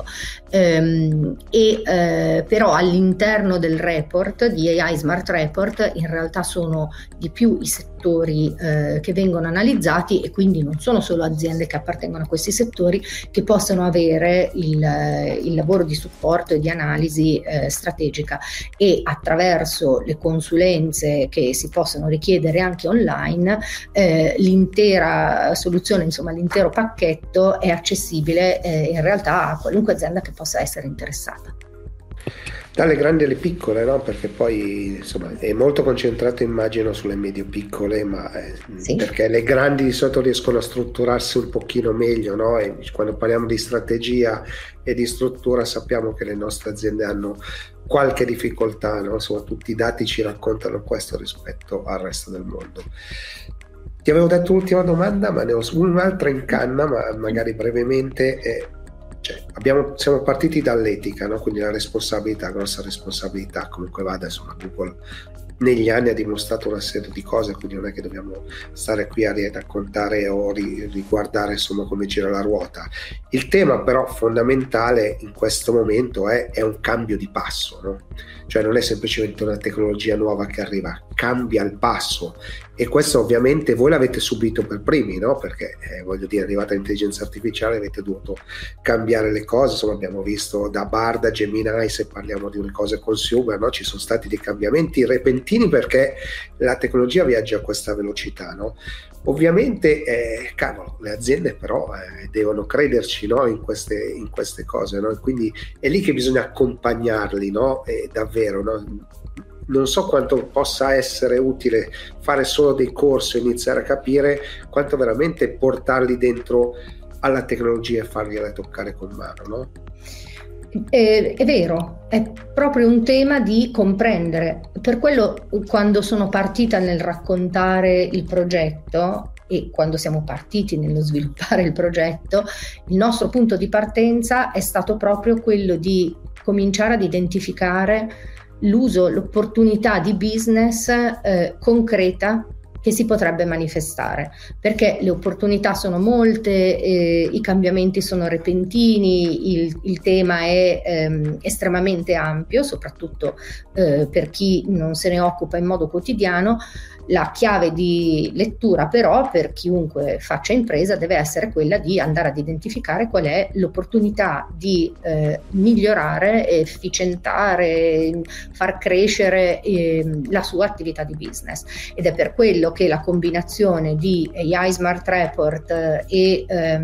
Però all'interno del report di AI Smart Report in realtà sono di più i settori che vengono analizzati, e quindi non sono solo aziende che appartengono a questi settori che possono avere il lavoro di supporto e di analisi strategica, e attraverso le consulenze che si possono richiedere anche online l'intera soluzione, insomma l'intero pacchetto è accessibile in realtà a qualunque azienda che possa essere interessata. Dalle grandi alle piccole, no? Perché poi insomma è molto concentrato, immagino, sulle medio-piccole, ma Sì. Perché le grandi di solito riescono a strutturarsi un pochino meglio, no? E quando parliamo di strategia e di struttura sappiamo che le nostre aziende hanno qualche difficoltà, no? Insomma, tutti i dati ci raccontano questo rispetto al resto del mondo. Ti avevo detto l'ultima domanda, ma ne ho un'altra in canna, ma magari brevemente. Siamo partiti dall'etica, no? Quindi la responsabilità, grossa responsabilità, comunque vada, insomma, Google negli anni ha dimostrato una serie di cose, quindi non è che dobbiamo stare qui a raccontare o riguardare insomma come gira la ruota. Il tema però fondamentale in questo momento è un cambio di passo, no? Cioè non è semplicemente una tecnologia nuova che arriva, cambia il passo, e questo ovviamente voi l'avete subito per primi, no? Perché voglio dire, è arrivata l'intelligenza artificiale, avete dovuto cambiare le cose, insomma abbiamo visto da Bard a Gemini, se parliamo di una cosa consumer, no? Ci sono stati dei cambiamenti repentini perché la tecnologia viaggia a questa velocità, no? Ovviamente le aziende però devono crederci, no? in queste cose, no? E quindi è lì che bisogna accompagnarli, no? Davvero, no? Non so quanto possa essere utile fare solo dei corsi e iniziare a capire quanto veramente portarli dentro alla tecnologia e fargliela toccare con mano, no? È vero, è proprio un tema di comprendere. Per quello, quando sono partita nel raccontare il progetto e quando siamo partiti nello sviluppare il progetto, il nostro punto di partenza è stato proprio quello di cominciare ad identificare l'uso, l'opportunità di business concreta che si potrebbe manifestare, perché le opportunità sono molte, i cambiamenti sono repentini, il tema è estremamente ampio, soprattutto per chi non se ne occupa in modo quotidiano. La chiave di lettura però per chiunque faccia impresa deve essere quella di andare ad identificare qual è l'opportunità di migliorare, efficientare, far crescere la sua attività di business, ed è per quello che la combinazione di AI Smart Report e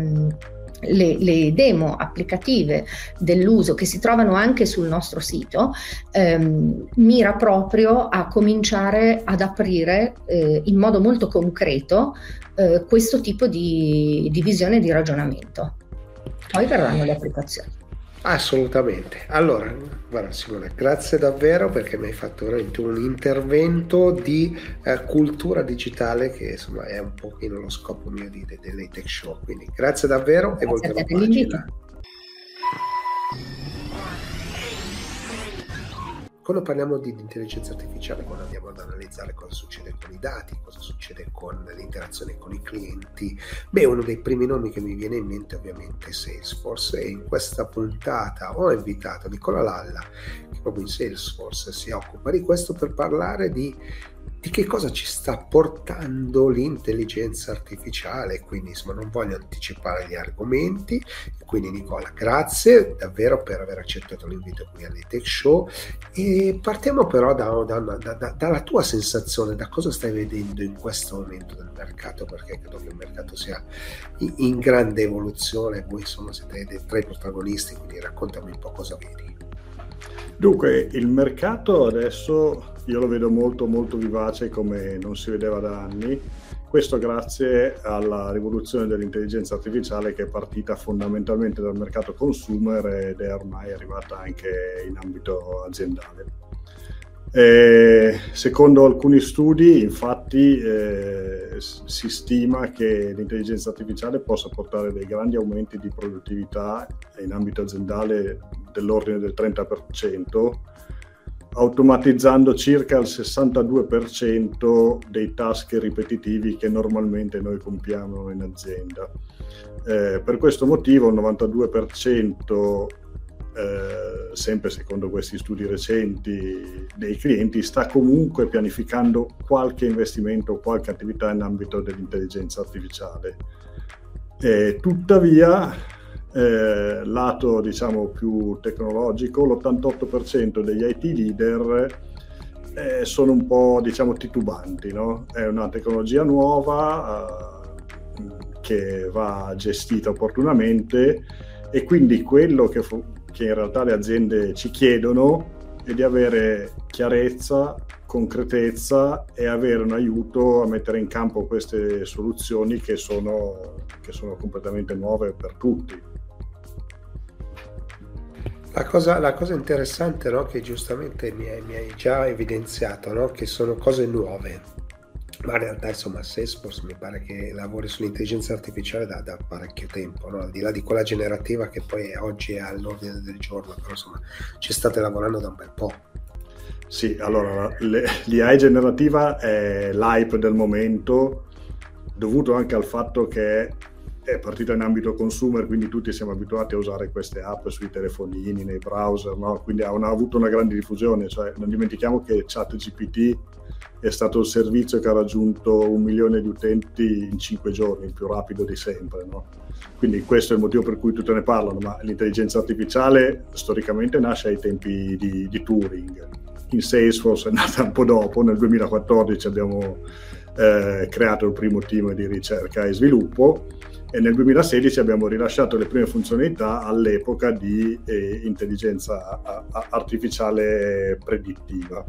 le demo applicative dell'uso che si trovano anche sul nostro sito mira proprio a cominciare ad aprire in modo molto concreto questo tipo di visione e di ragionamento. Poi verranno le applicazioni. Assolutamente. Allora, guarda Simone, grazie davvero perché mi hai fatto veramente un intervento di cultura digitale che insomma è un pochino lo scopo mio dell'ATech Show, quindi grazie davvero e voltiamo pagina. Quando parliamo di intelligenza artificiale, quando andiamo ad analizzare cosa succede con i dati, cosa succede con l'interazione con i clienti, uno dei primi nomi che mi viene in mente ovviamente è Salesforce, e in questa puntata ho invitato Nicola Lalla, che proprio in Salesforce si occupa di questo, per parlare di che cosa ci sta portando l'intelligenza artificiale. Quindi insomma non voglio anticipare gli argomenti, quindi Nicola, grazie davvero per aver accettato l'invito qui all'ATech Show, e partiamo però dalla tua sensazione, da cosa stai vedendo in questo momento del mercato, perché credo che il mercato sia in grande evoluzione, voi insomma siete tra i protagonisti, quindi raccontami un po' cosa vedi. Dunque, il mercato adesso io lo vedo molto molto vivace come non si vedeva da anni, questo grazie alla rivoluzione dell'intelligenza artificiale che è partita fondamentalmente dal mercato consumer ed è ormai arrivata anche in ambito aziendale. Secondo alcuni studi, infatti, si stima che l'intelligenza artificiale possa portare dei grandi aumenti di produttività in ambito aziendale dell'ordine del 30%, automatizzando circa il 62% dei task ripetitivi che normalmente noi compiamo in azienda. Per questo motivo il 92%, sempre secondo questi studi recenti, dei clienti sta comunque pianificando qualche investimento o qualche attività in ambito dell'intelligenza artificiale. Tuttavia, lato diciamo più tecnologico, l'88% degli IT leader sono un po' diciamo titubanti, no? È una tecnologia nuova che va gestita opportunamente, e quindi quello che in realtà le aziende ci chiedono è di avere chiarezza, concretezza e avere un aiuto a mettere in campo queste soluzioni che sono completamente nuove per tutti. La cosa interessante, no, che giustamente mi hai già evidenziato, no, che sono cose nuove, ma in realtà insomma Salesforce mi pare che lavori sull'intelligenza artificiale da parecchio tempo, no? Al di là di quella generativa che poi oggi è all'ordine del giorno, però insomma ci state lavorando da un bel po'. Sì, allora l'AI generativa è l'hype del momento, dovuto anche al fatto che è partita in ambito consumer, quindi tutti siamo abituati a usare queste app sui telefonini, nei browser, no? Quindi ha avuto una grande diffusione. Cioè, non dimentichiamo che ChatGPT è stato il servizio che ha raggiunto 1 milione di utenti in 5 giorni, il più rapido di sempre, no? Quindi questo è il motivo per cui tutti ne parlano, ma l'intelligenza artificiale storicamente nasce ai tempi di Turing. In Salesforce è nata un po' dopo, nel 2014 abbiamo creato il primo team di ricerca e sviluppo, e nel 2016 abbiamo rilasciato le prime funzionalità all'epoca di intelligenza artificiale predittiva,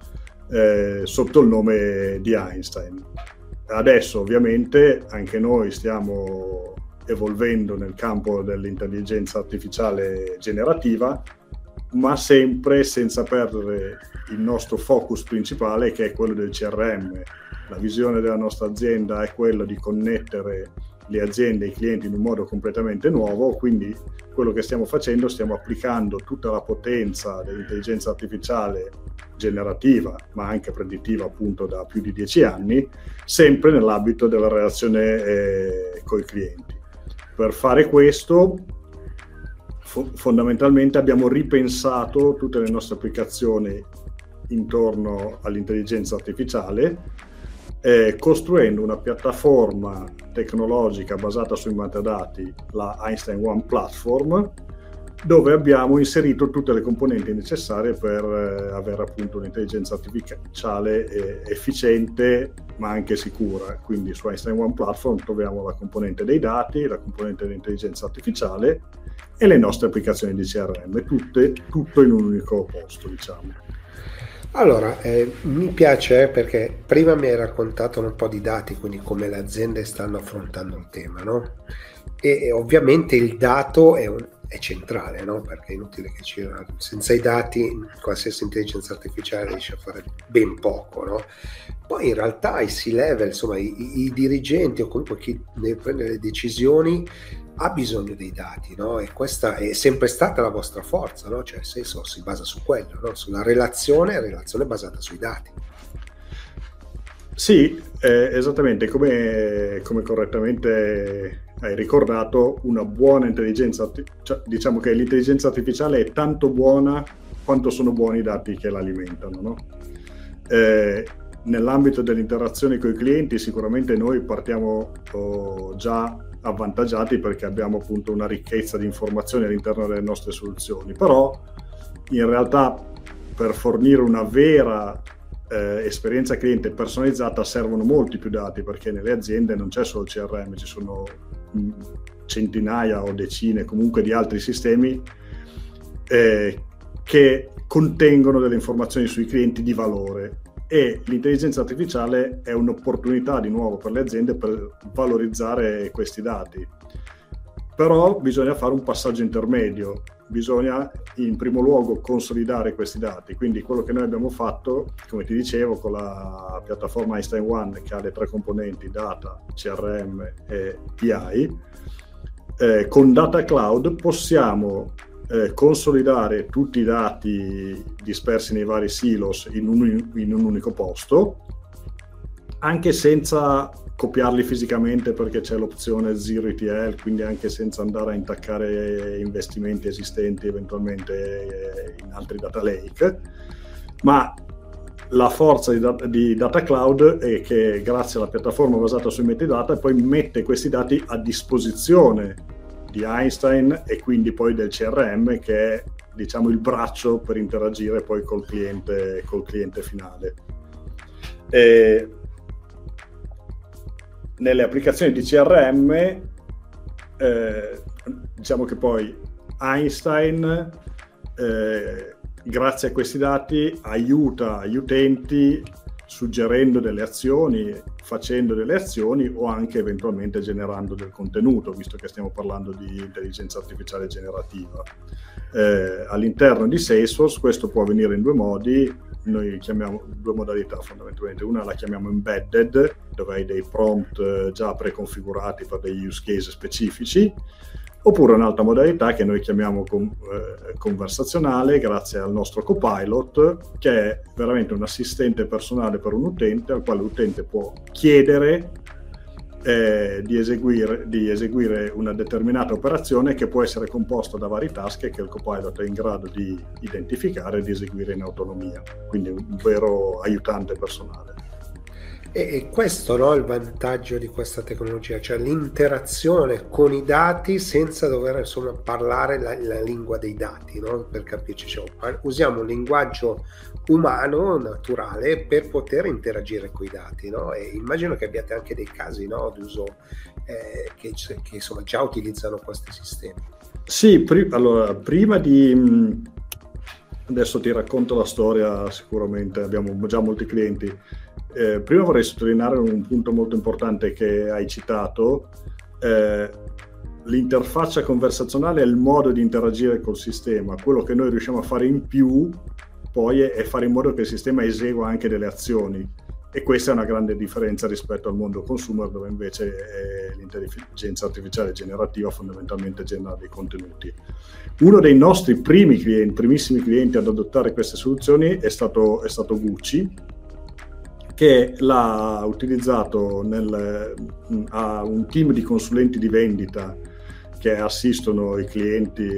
sotto il nome di Einstein. Adesso ovviamente anche noi stiamo evolvendo nel campo dell'intelligenza artificiale generativa, ma sempre senza perdere il nostro focus principale, che è quello del CRM. La visione della nostra azienda è quella di connettere le aziende e i clienti in un modo completamente nuovo, quindi quello che stiamo facendo, stiamo applicando tutta la potenza dell'intelligenza artificiale generativa, ma anche predittiva appunto da più di 10 anni, sempre nell'ambito della relazione con i clienti. Per fare questo, fondamentalmente abbiamo ripensato tutte le nostre applicazioni intorno all'intelligenza artificiale, costruendo una piattaforma tecnologica basata sui metadati, la Einstein One Platform, dove abbiamo inserito tutte le componenti necessarie per avere appunto un'intelligenza artificiale efficiente ma anche sicura. Quindi su Einstein One Platform troviamo la componente dei dati, la componente dell'intelligenza artificiale e le nostre applicazioni di CRM, tutto in un unico posto, diciamo. Allora, mi piace perché prima mi hai raccontato un po' di dati, quindi come le aziende stanno affrontando il tema, no? E ovviamente il dato è centrale, no? Perché è inutile che senza i dati qualsiasi intelligenza artificiale riesce a fare ben poco, no? Poi in realtà i C-level, insomma i dirigenti o comunque chi deve prendere le decisioni ha bisogno dei dati, no? E questa è sempre stata la vostra forza, no? Cioè, nel senso, si basa su quello, no? Sulla relazione basata sui dati. Sì, esattamente, come correttamente hai ricordato, una buona intelligenza, cioè, diciamo che l'intelligenza artificiale è tanto buona quanto sono buoni i dati che l'alimentano, no? Nell'ambito delle interazioni con i clienti sicuramente noi partiamo già avvantaggiati perché abbiamo appunto una ricchezza di informazioni all'interno delle nostre soluzioni, però in realtà per fornire una vera esperienza cliente personalizzata servono molti più dati, perché nelle aziende non c'è solo CRM, ci sono centinaia o decine comunque di altri sistemi che contengono delle informazioni sui clienti di valore, e l'intelligenza artificiale è un'opportunità di nuovo per le aziende per valorizzare questi dati. Però bisogna fare un passaggio intermedio, bisogna in primo luogo consolidare questi dati. Quindi quello che noi abbiamo fatto, come ti dicevo, con la piattaforma Einstein One, che ha le 3 componenti data, CRM e BI, con Data Cloud possiamo consolidare tutti i dati dispersi nei vari silos in un unico posto, anche senza copiarli fisicamente, perché c'è l'opzione Zero ETL, quindi anche senza andare a intaccare investimenti esistenti eventualmente in altri data lake. Ma la forza di Data Cloud è che grazie alla piattaforma basata sui metadata poi mette questi dati a disposizione di Einstein e quindi poi del CRM, che è, diciamo, il braccio per interagire poi col cliente finale. Nelle applicazioni di CRM diciamo che poi Einstein grazie a questi dati aiuta gli utenti suggerendo delle azioni, facendo delle azioni o anche eventualmente generando del contenuto, visto che stiamo parlando di intelligenza artificiale generativa. All'interno di Salesforce questo può avvenire in 2 modi. Noi chiamiamo 2 modalità fondamentalmente. Una la chiamiamo embedded, dove hai dei prompt già preconfigurati per degli use case specifici, oppure un'altra modalità che noi chiamiamo conversazionale, grazie al nostro copilot, che è veramente un assistente personale per un utente, al quale l'utente può chiedere di eseguire una determinata operazione, che può essere composta da vari task che il copilot è in grado di identificare e di eseguire in autonomia, quindi un vero aiutante personale. E questo, no, il vantaggio di questa tecnologia, cioè l'interazione con i dati senza dover insomma parlare la lingua dei dati, no? Per capirci, cioè, usiamo un linguaggio umano, naturale, per poter interagire con i dati, no? E immagino che abbiate anche dei casi, no, d'uso che insomma già utilizzano questi sistemi. Sì, allora prima di adesso ti racconto la storia, sicuramente abbiamo già molti clienti. Prima vorrei sottolineare un punto molto importante che hai citato. L'interfaccia conversazionale è il modo di interagire col sistema. Quello che noi riusciamo a fare in più poi è fare in modo che il sistema esegua anche delle azioni, e questa è una grande differenza rispetto al mondo consumer, dove invece l'intelligenza artificiale generativa fondamentalmente genera dei contenuti. Uno dei nostri primissimi clienti ad adottare queste soluzioni è stato Gucci, che l'ha utilizzato a un team di consulenti di vendita che assistono i clienti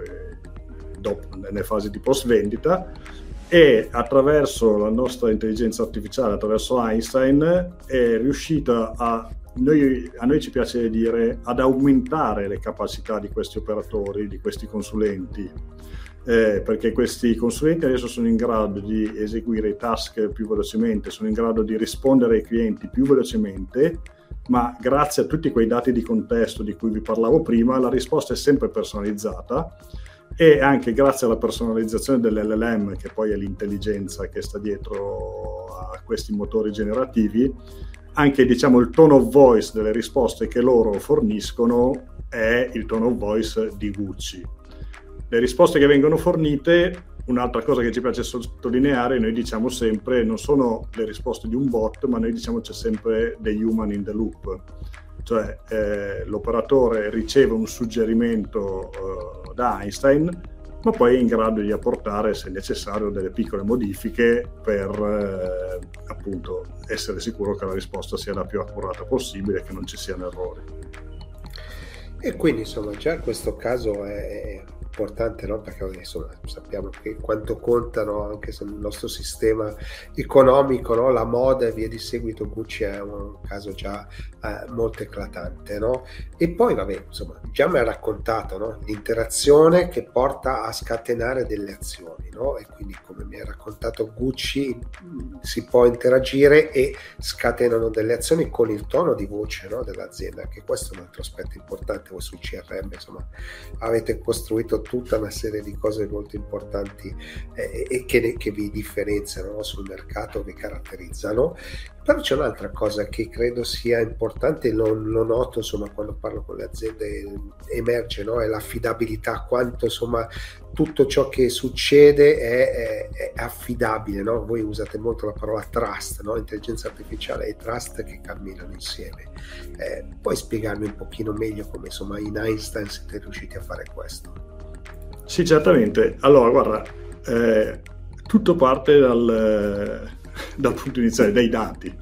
nelle fasi di post vendita, e attraverso la nostra intelligenza artificiale, attraverso Einstein, è riuscita a noi ci piace dire, ad aumentare le capacità di questi operatori, di questi consulenti, perché questi consulenti adesso sono in grado di eseguire i task più velocemente, sono in grado di rispondere ai clienti più velocemente, ma grazie a tutti quei dati di contesto di cui vi parlavo prima, la risposta è sempre personalizzata, e anche grazie alla personalizzazione dell'LLM, che poi è l'intelligenza che sta dietro a questi motori generativi, anche diciamo il tone of voice delle risposte che loro forniscono è il tone of voice di Gucci. Le risposte che vengono fornite, un'altra cosa che ci piace sottolineare, noi diciamo sempre, non sono le risposte di un bot, ma noi diciamo c'è sempre degli human in the loop, cioè l'operatore riceve un suggerimento da Einstein, ma poi è in grado di apportare, se necessario, delle piccole modifiche per appunto essere sicuro che la risposta sia la più accurata possibile e che non ci siano errori. E quindi insomma già questo caso è importante, no? Perché insomma sappiamo che quanto contano anche sul nostro sistema economico, no? La moda e via di seguito. Gucci è un caso già molto eclatante, no? E poi vabbè, insomma, già mi ha raccontato, no? L'interazione che porta a scatenare delle azioni, no? E quindi, come mi ha raccontato Gucci, si può interagire e scatenano delle azioni con il tono di voce, no? Dell'azienda, che questo è un altro aspetto importante. Voi sul CRM insomma avete costruito tutta una serie di cose molto importanti e che vi differenziano, no, sul mercato, vi caratterizzano. Però c'è un'altra cosa che credo sia importante, lo noto insomma quando parlo con le aziende, emerge, no? È l'affidabilità, quanto insomma tutto ciò che succede è affidabile, no? Voi usate molto la parola trust, no? Intelligenza artificiale e trust che camminano insieme. Puoi spiegarmi un pochino meglio come insomma in Einstein siete riusciti a fare questo? Sì, certamente. Allora, guarda, tutto parte dal punto iniziale, dai dati.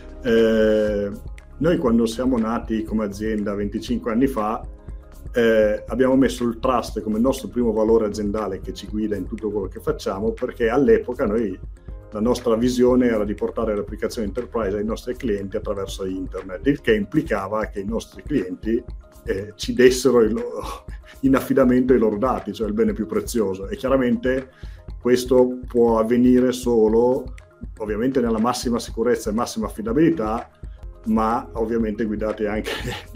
Noi quando siamo nati come azienda 25 anni fa abbiamo messo il trust come nostro primo valore aziendale che ci guida in tutto quello che facciamo, perché all'epoca la nostra visione era di portare le applicazioni enterprise ai nostri clienti attraverso internet, il che implicava che i nostri clienti ci dessero in affidamento i loro dati, cioè il bene più prezioso, e chiaramente questo può avvenire solo ovviamente nella massima sicurezza e massima affidabilità, ma ovviamente guidati anche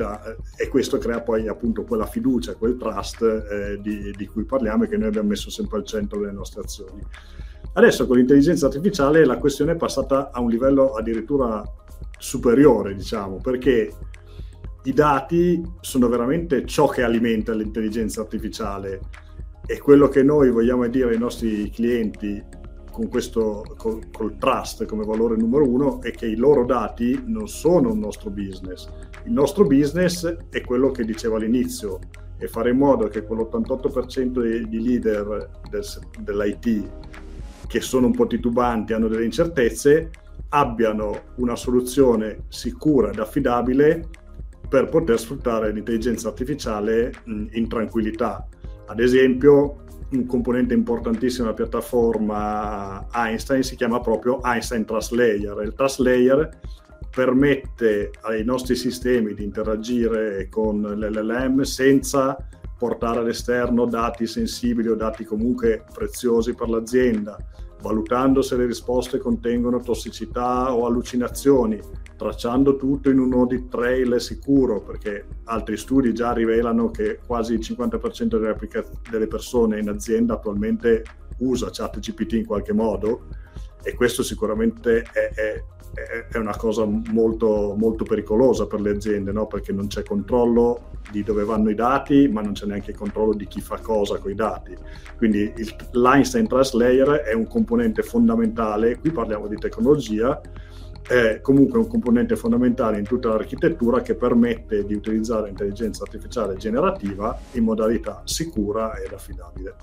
e questo crea poi appunto quella fiducia, quel trust di cui parliamo e che noi abbiamo messo sempre al centro delle nostre azioni. Adesso con l'intelligenza artificiale la questione è passata a un livello addirittura superiore, diciamo, perché i dati sono veramente ciò che alimenta l'intelligenza artificiale, e quello che noi vogliamo dire ai nostri clienti con col trust come valore numero uno è che i loro dati non sono un nostro business. Il nostro business è quello che dicevo all'inizio, e fare in modo che quell'88% di leader dell'IT che sono un po' titubanti, hanno delle incertezze, abbiano una soluzione sicura ed affidabile per poter sfruttare l'intelligenza artificiale in tranquillità. Ad esempio, un componente importantissimo della piattaforma Einstein si chiama proprio Einstein Trust Layer. Il Trust Layer permette ai nostri sistemi di interagire con l'LLM senza portare all'esterno dati sensibili o dati comunque preziosi per l'azienda, valutando se le risposte contengono tossicità o allucinazioni, tracciando tutto in un audit trail sicuro, perché altri studi già rivelano che quasi il 50% delle persone in azienda attualmente usa ChatGPT in qualche modo, e questo sicuramente è una cosa molto, molto pericolosa per le aziende, no? Perché non c'è controllo di dove vanno i dati, ma non c'è neanche controllo di chi fa cosa con i dati. Quindi l'Einstein Trust Layer è un componente fondamentale, qui parliamo di tecnologia, è comunque un componente fondamentale in tutta l'architettura che permette di utilizzare l'intelligenza artificiale generativa in modalità sicura ed affidabile.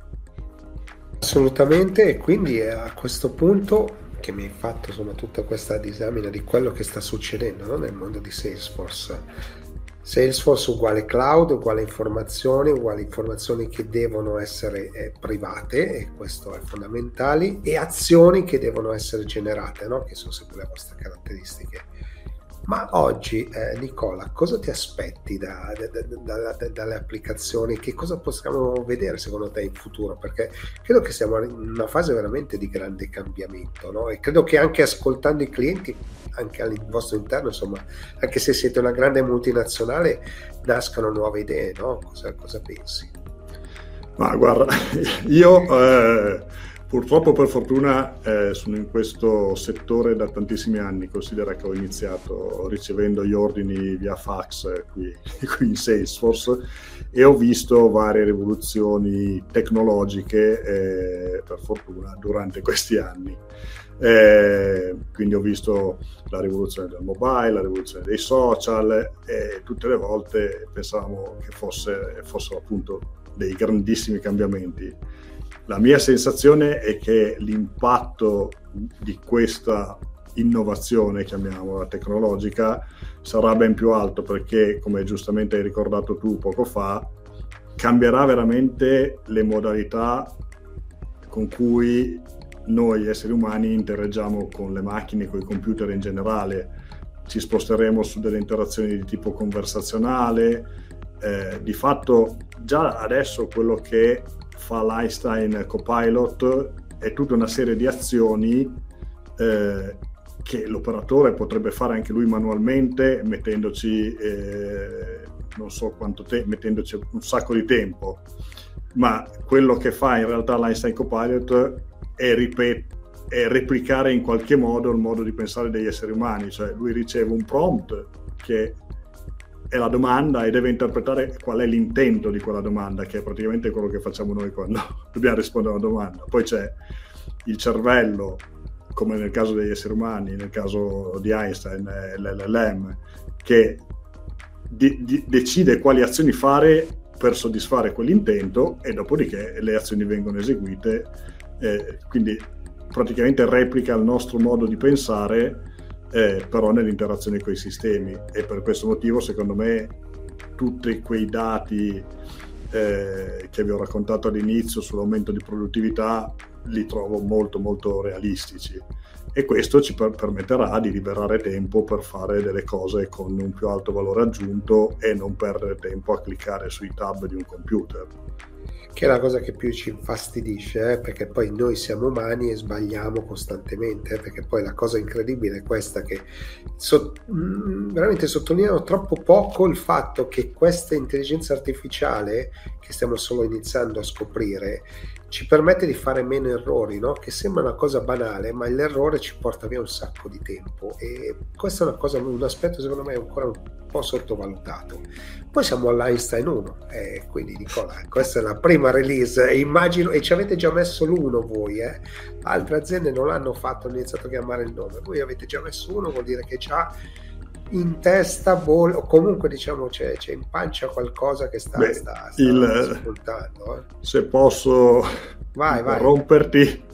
Assolutamente, e quindi a questo punto che mi hai fatto insomma tutta questa disamina di quello che sta succedendo, no? Nel mondo di Salesforce. Salesforce uguale cloud, uguale informazioni che devono essere private, e questo è fondamentale, e azioni che devono essere generate, no? Che sono sempre le vostre caratteristiche. Ma oggi, Nicola, cosa ti aspetti dalle applicazioni? Che cosa possiamo vedere secondo te in futuro? Perché credo che siamo in una fase veramente di grande cambiamento, no? E credo che anche ascoltando i clienti, anche al vostro interno, insomma, anche se siete una grande multinazionale, nascano nuove idee, no? Cosa pensi? Ma guarda, io purtroppo, per fortuna, sono in questo settore da tantissimi anni. Considera che ho iniziato ricevendo gli ordini via fax qui in Salesforce, e ho visto varie rivoluzioni tecnologiche, per fortuna, durante questi anni. Quindi ho visto la rivoluzione del mobile, la rivoluzione dei social, e tutte le volte pensavamo che fossero appunto dei grandissimi cambiamenti. La mia sensazione è che l'impatto di questa innovazione, chiamiamola tecnologica, sarà ben più alto, perché, come giustamente hai ricordato tu poco fa, cambierà veramente le modalità con cui noi esseri umani interagiamo con le macchine, con i computer in generale. Ci sposteremo su delle interazioni di tipo conversazionale. Di fatto già adesso quello che fa l'Einstein Copilot è tutta una serie di azioni che l'operatore potrebbe fare anche lui manualmente, mettendoci non so quanto mettendoci un sacco di tempo. ma quello che fa in realtà l'Einstein Copilot è replicare in qualche modo il modo di pensare degli esseri umani, cioè lui riceve un prompt che è la domanda e deve interpretare qual è l'intento di quella domanda, che è praticamente quello che facciamo noi quando dobbiamo rispondere a una domanda. Poi c'è il cervello, come nel caso degli esseri umani, nel caso di Einstein l'LLM, che decide quali azioni fare per soddisfare quell'intento, e dopodiché le azioni vengono eseguite, quindi praticamente replica il nostro modo di pensare, però nell'interazione con i sistemi. E per questo motivo, secondo me, tutti quei dati che vi ho raccontato all'inizio sull'aumento di produttività li trovo molto molto realistici, e questo ci permetterà di liberare tempo per fare delle cose con un più alto valore aggiunto e non perdere tempo a cliccare sui tab di un computer, che è la cosa che più ci infastidisce, perché poi noi siamo umani e sbagliamo costantemente, perché poi la cosa incredibile è questa, che veramente sottolineiamo troppo poco il fatto che questa intelligenza artificiale che stiamo solo iniziando a scoprire ci permette di fare meno errori, no? Che sembra una cosa banale, ma l'errore ci porta via un sacco di tempo, e questo è una cosa, un aspetto secondo me ancora un po' sottovalutato. Poi siamo all'Einstein 1, quindi Nicola, questa è la prima release, e immagino, e ci avete già messo l'1 voi, altre aziende non l'hanno fatto, hanno iniziato a chiamare il nome, voi avete già messo 1, vuol dire che già in testa o comunque diciamo c'è in pancia qualcosa che sta spuntando. Se posso romperti,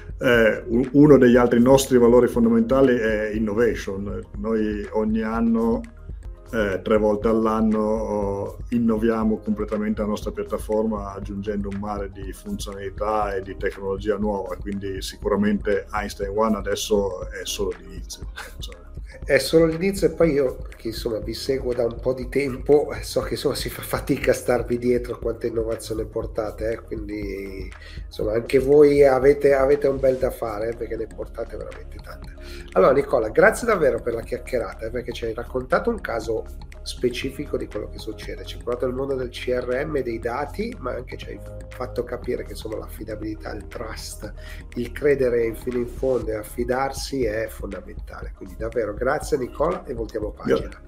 uno degli altri nostri valori fondamentali è innovation. Noi ogni anno, 3 volte all'anno, innoviamo completamente la nostra piattaforma aggiungendo un mare di funzionalità e di tecnologia nuova, quindi sicuramente Einstein One adesso è solo l'inizio. È solo l'inizio, e poi io, che insomma vi seguo da un po' di tempo, so che insomma si fa fatica a starvi dietro quanta innovazione portate, quindi insomma anche voi avete un bel da fare, perché ne portate veramente tante. Allora Nicola, grazie davvero per la chiacchierata, perché ci hai raccontato un caso specifico di quello che succede, ci hai portato il mondo del CRM e dei dati, ma anche ci hai fatto capire che insomma l'affidabilità, il trust, il credere fino in fondo e affidarsi è fondamentale. Quindi davvero grazie Nicola, e voltiamo pagina.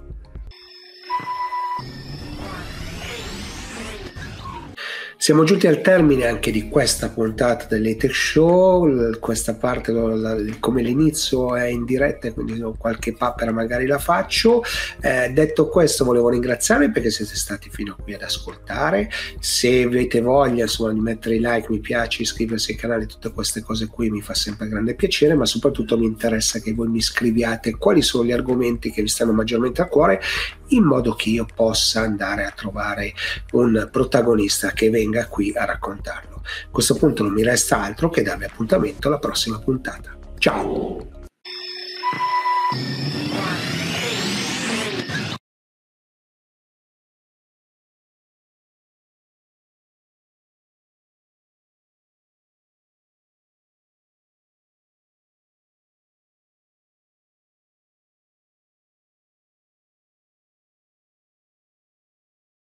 Siamo giunti al termine anche di questa puntata dell'E-Tech Show. Questa parte, come l'inizio è in diretta, quindi qualche papera magari la faccio. Detto questo, volevo ringraziarvi perché siete stati fino a qui ad ascoltare. Se avete voglia insomma di mettere i like, mi piace, iscriversi al canale, tutte queste cose qui mi fa sempre grande piacere, ma soprattutto mi interessa che voi mi scriviate quali sono gli argomenti che vi stanno maggiormente a cuore, in modo che io possa andare a trovare un protagonista che venga qui a raccontarlo. A questo punto non mi resta altro che darvi appuntamento alla prossima puntata. Ciao!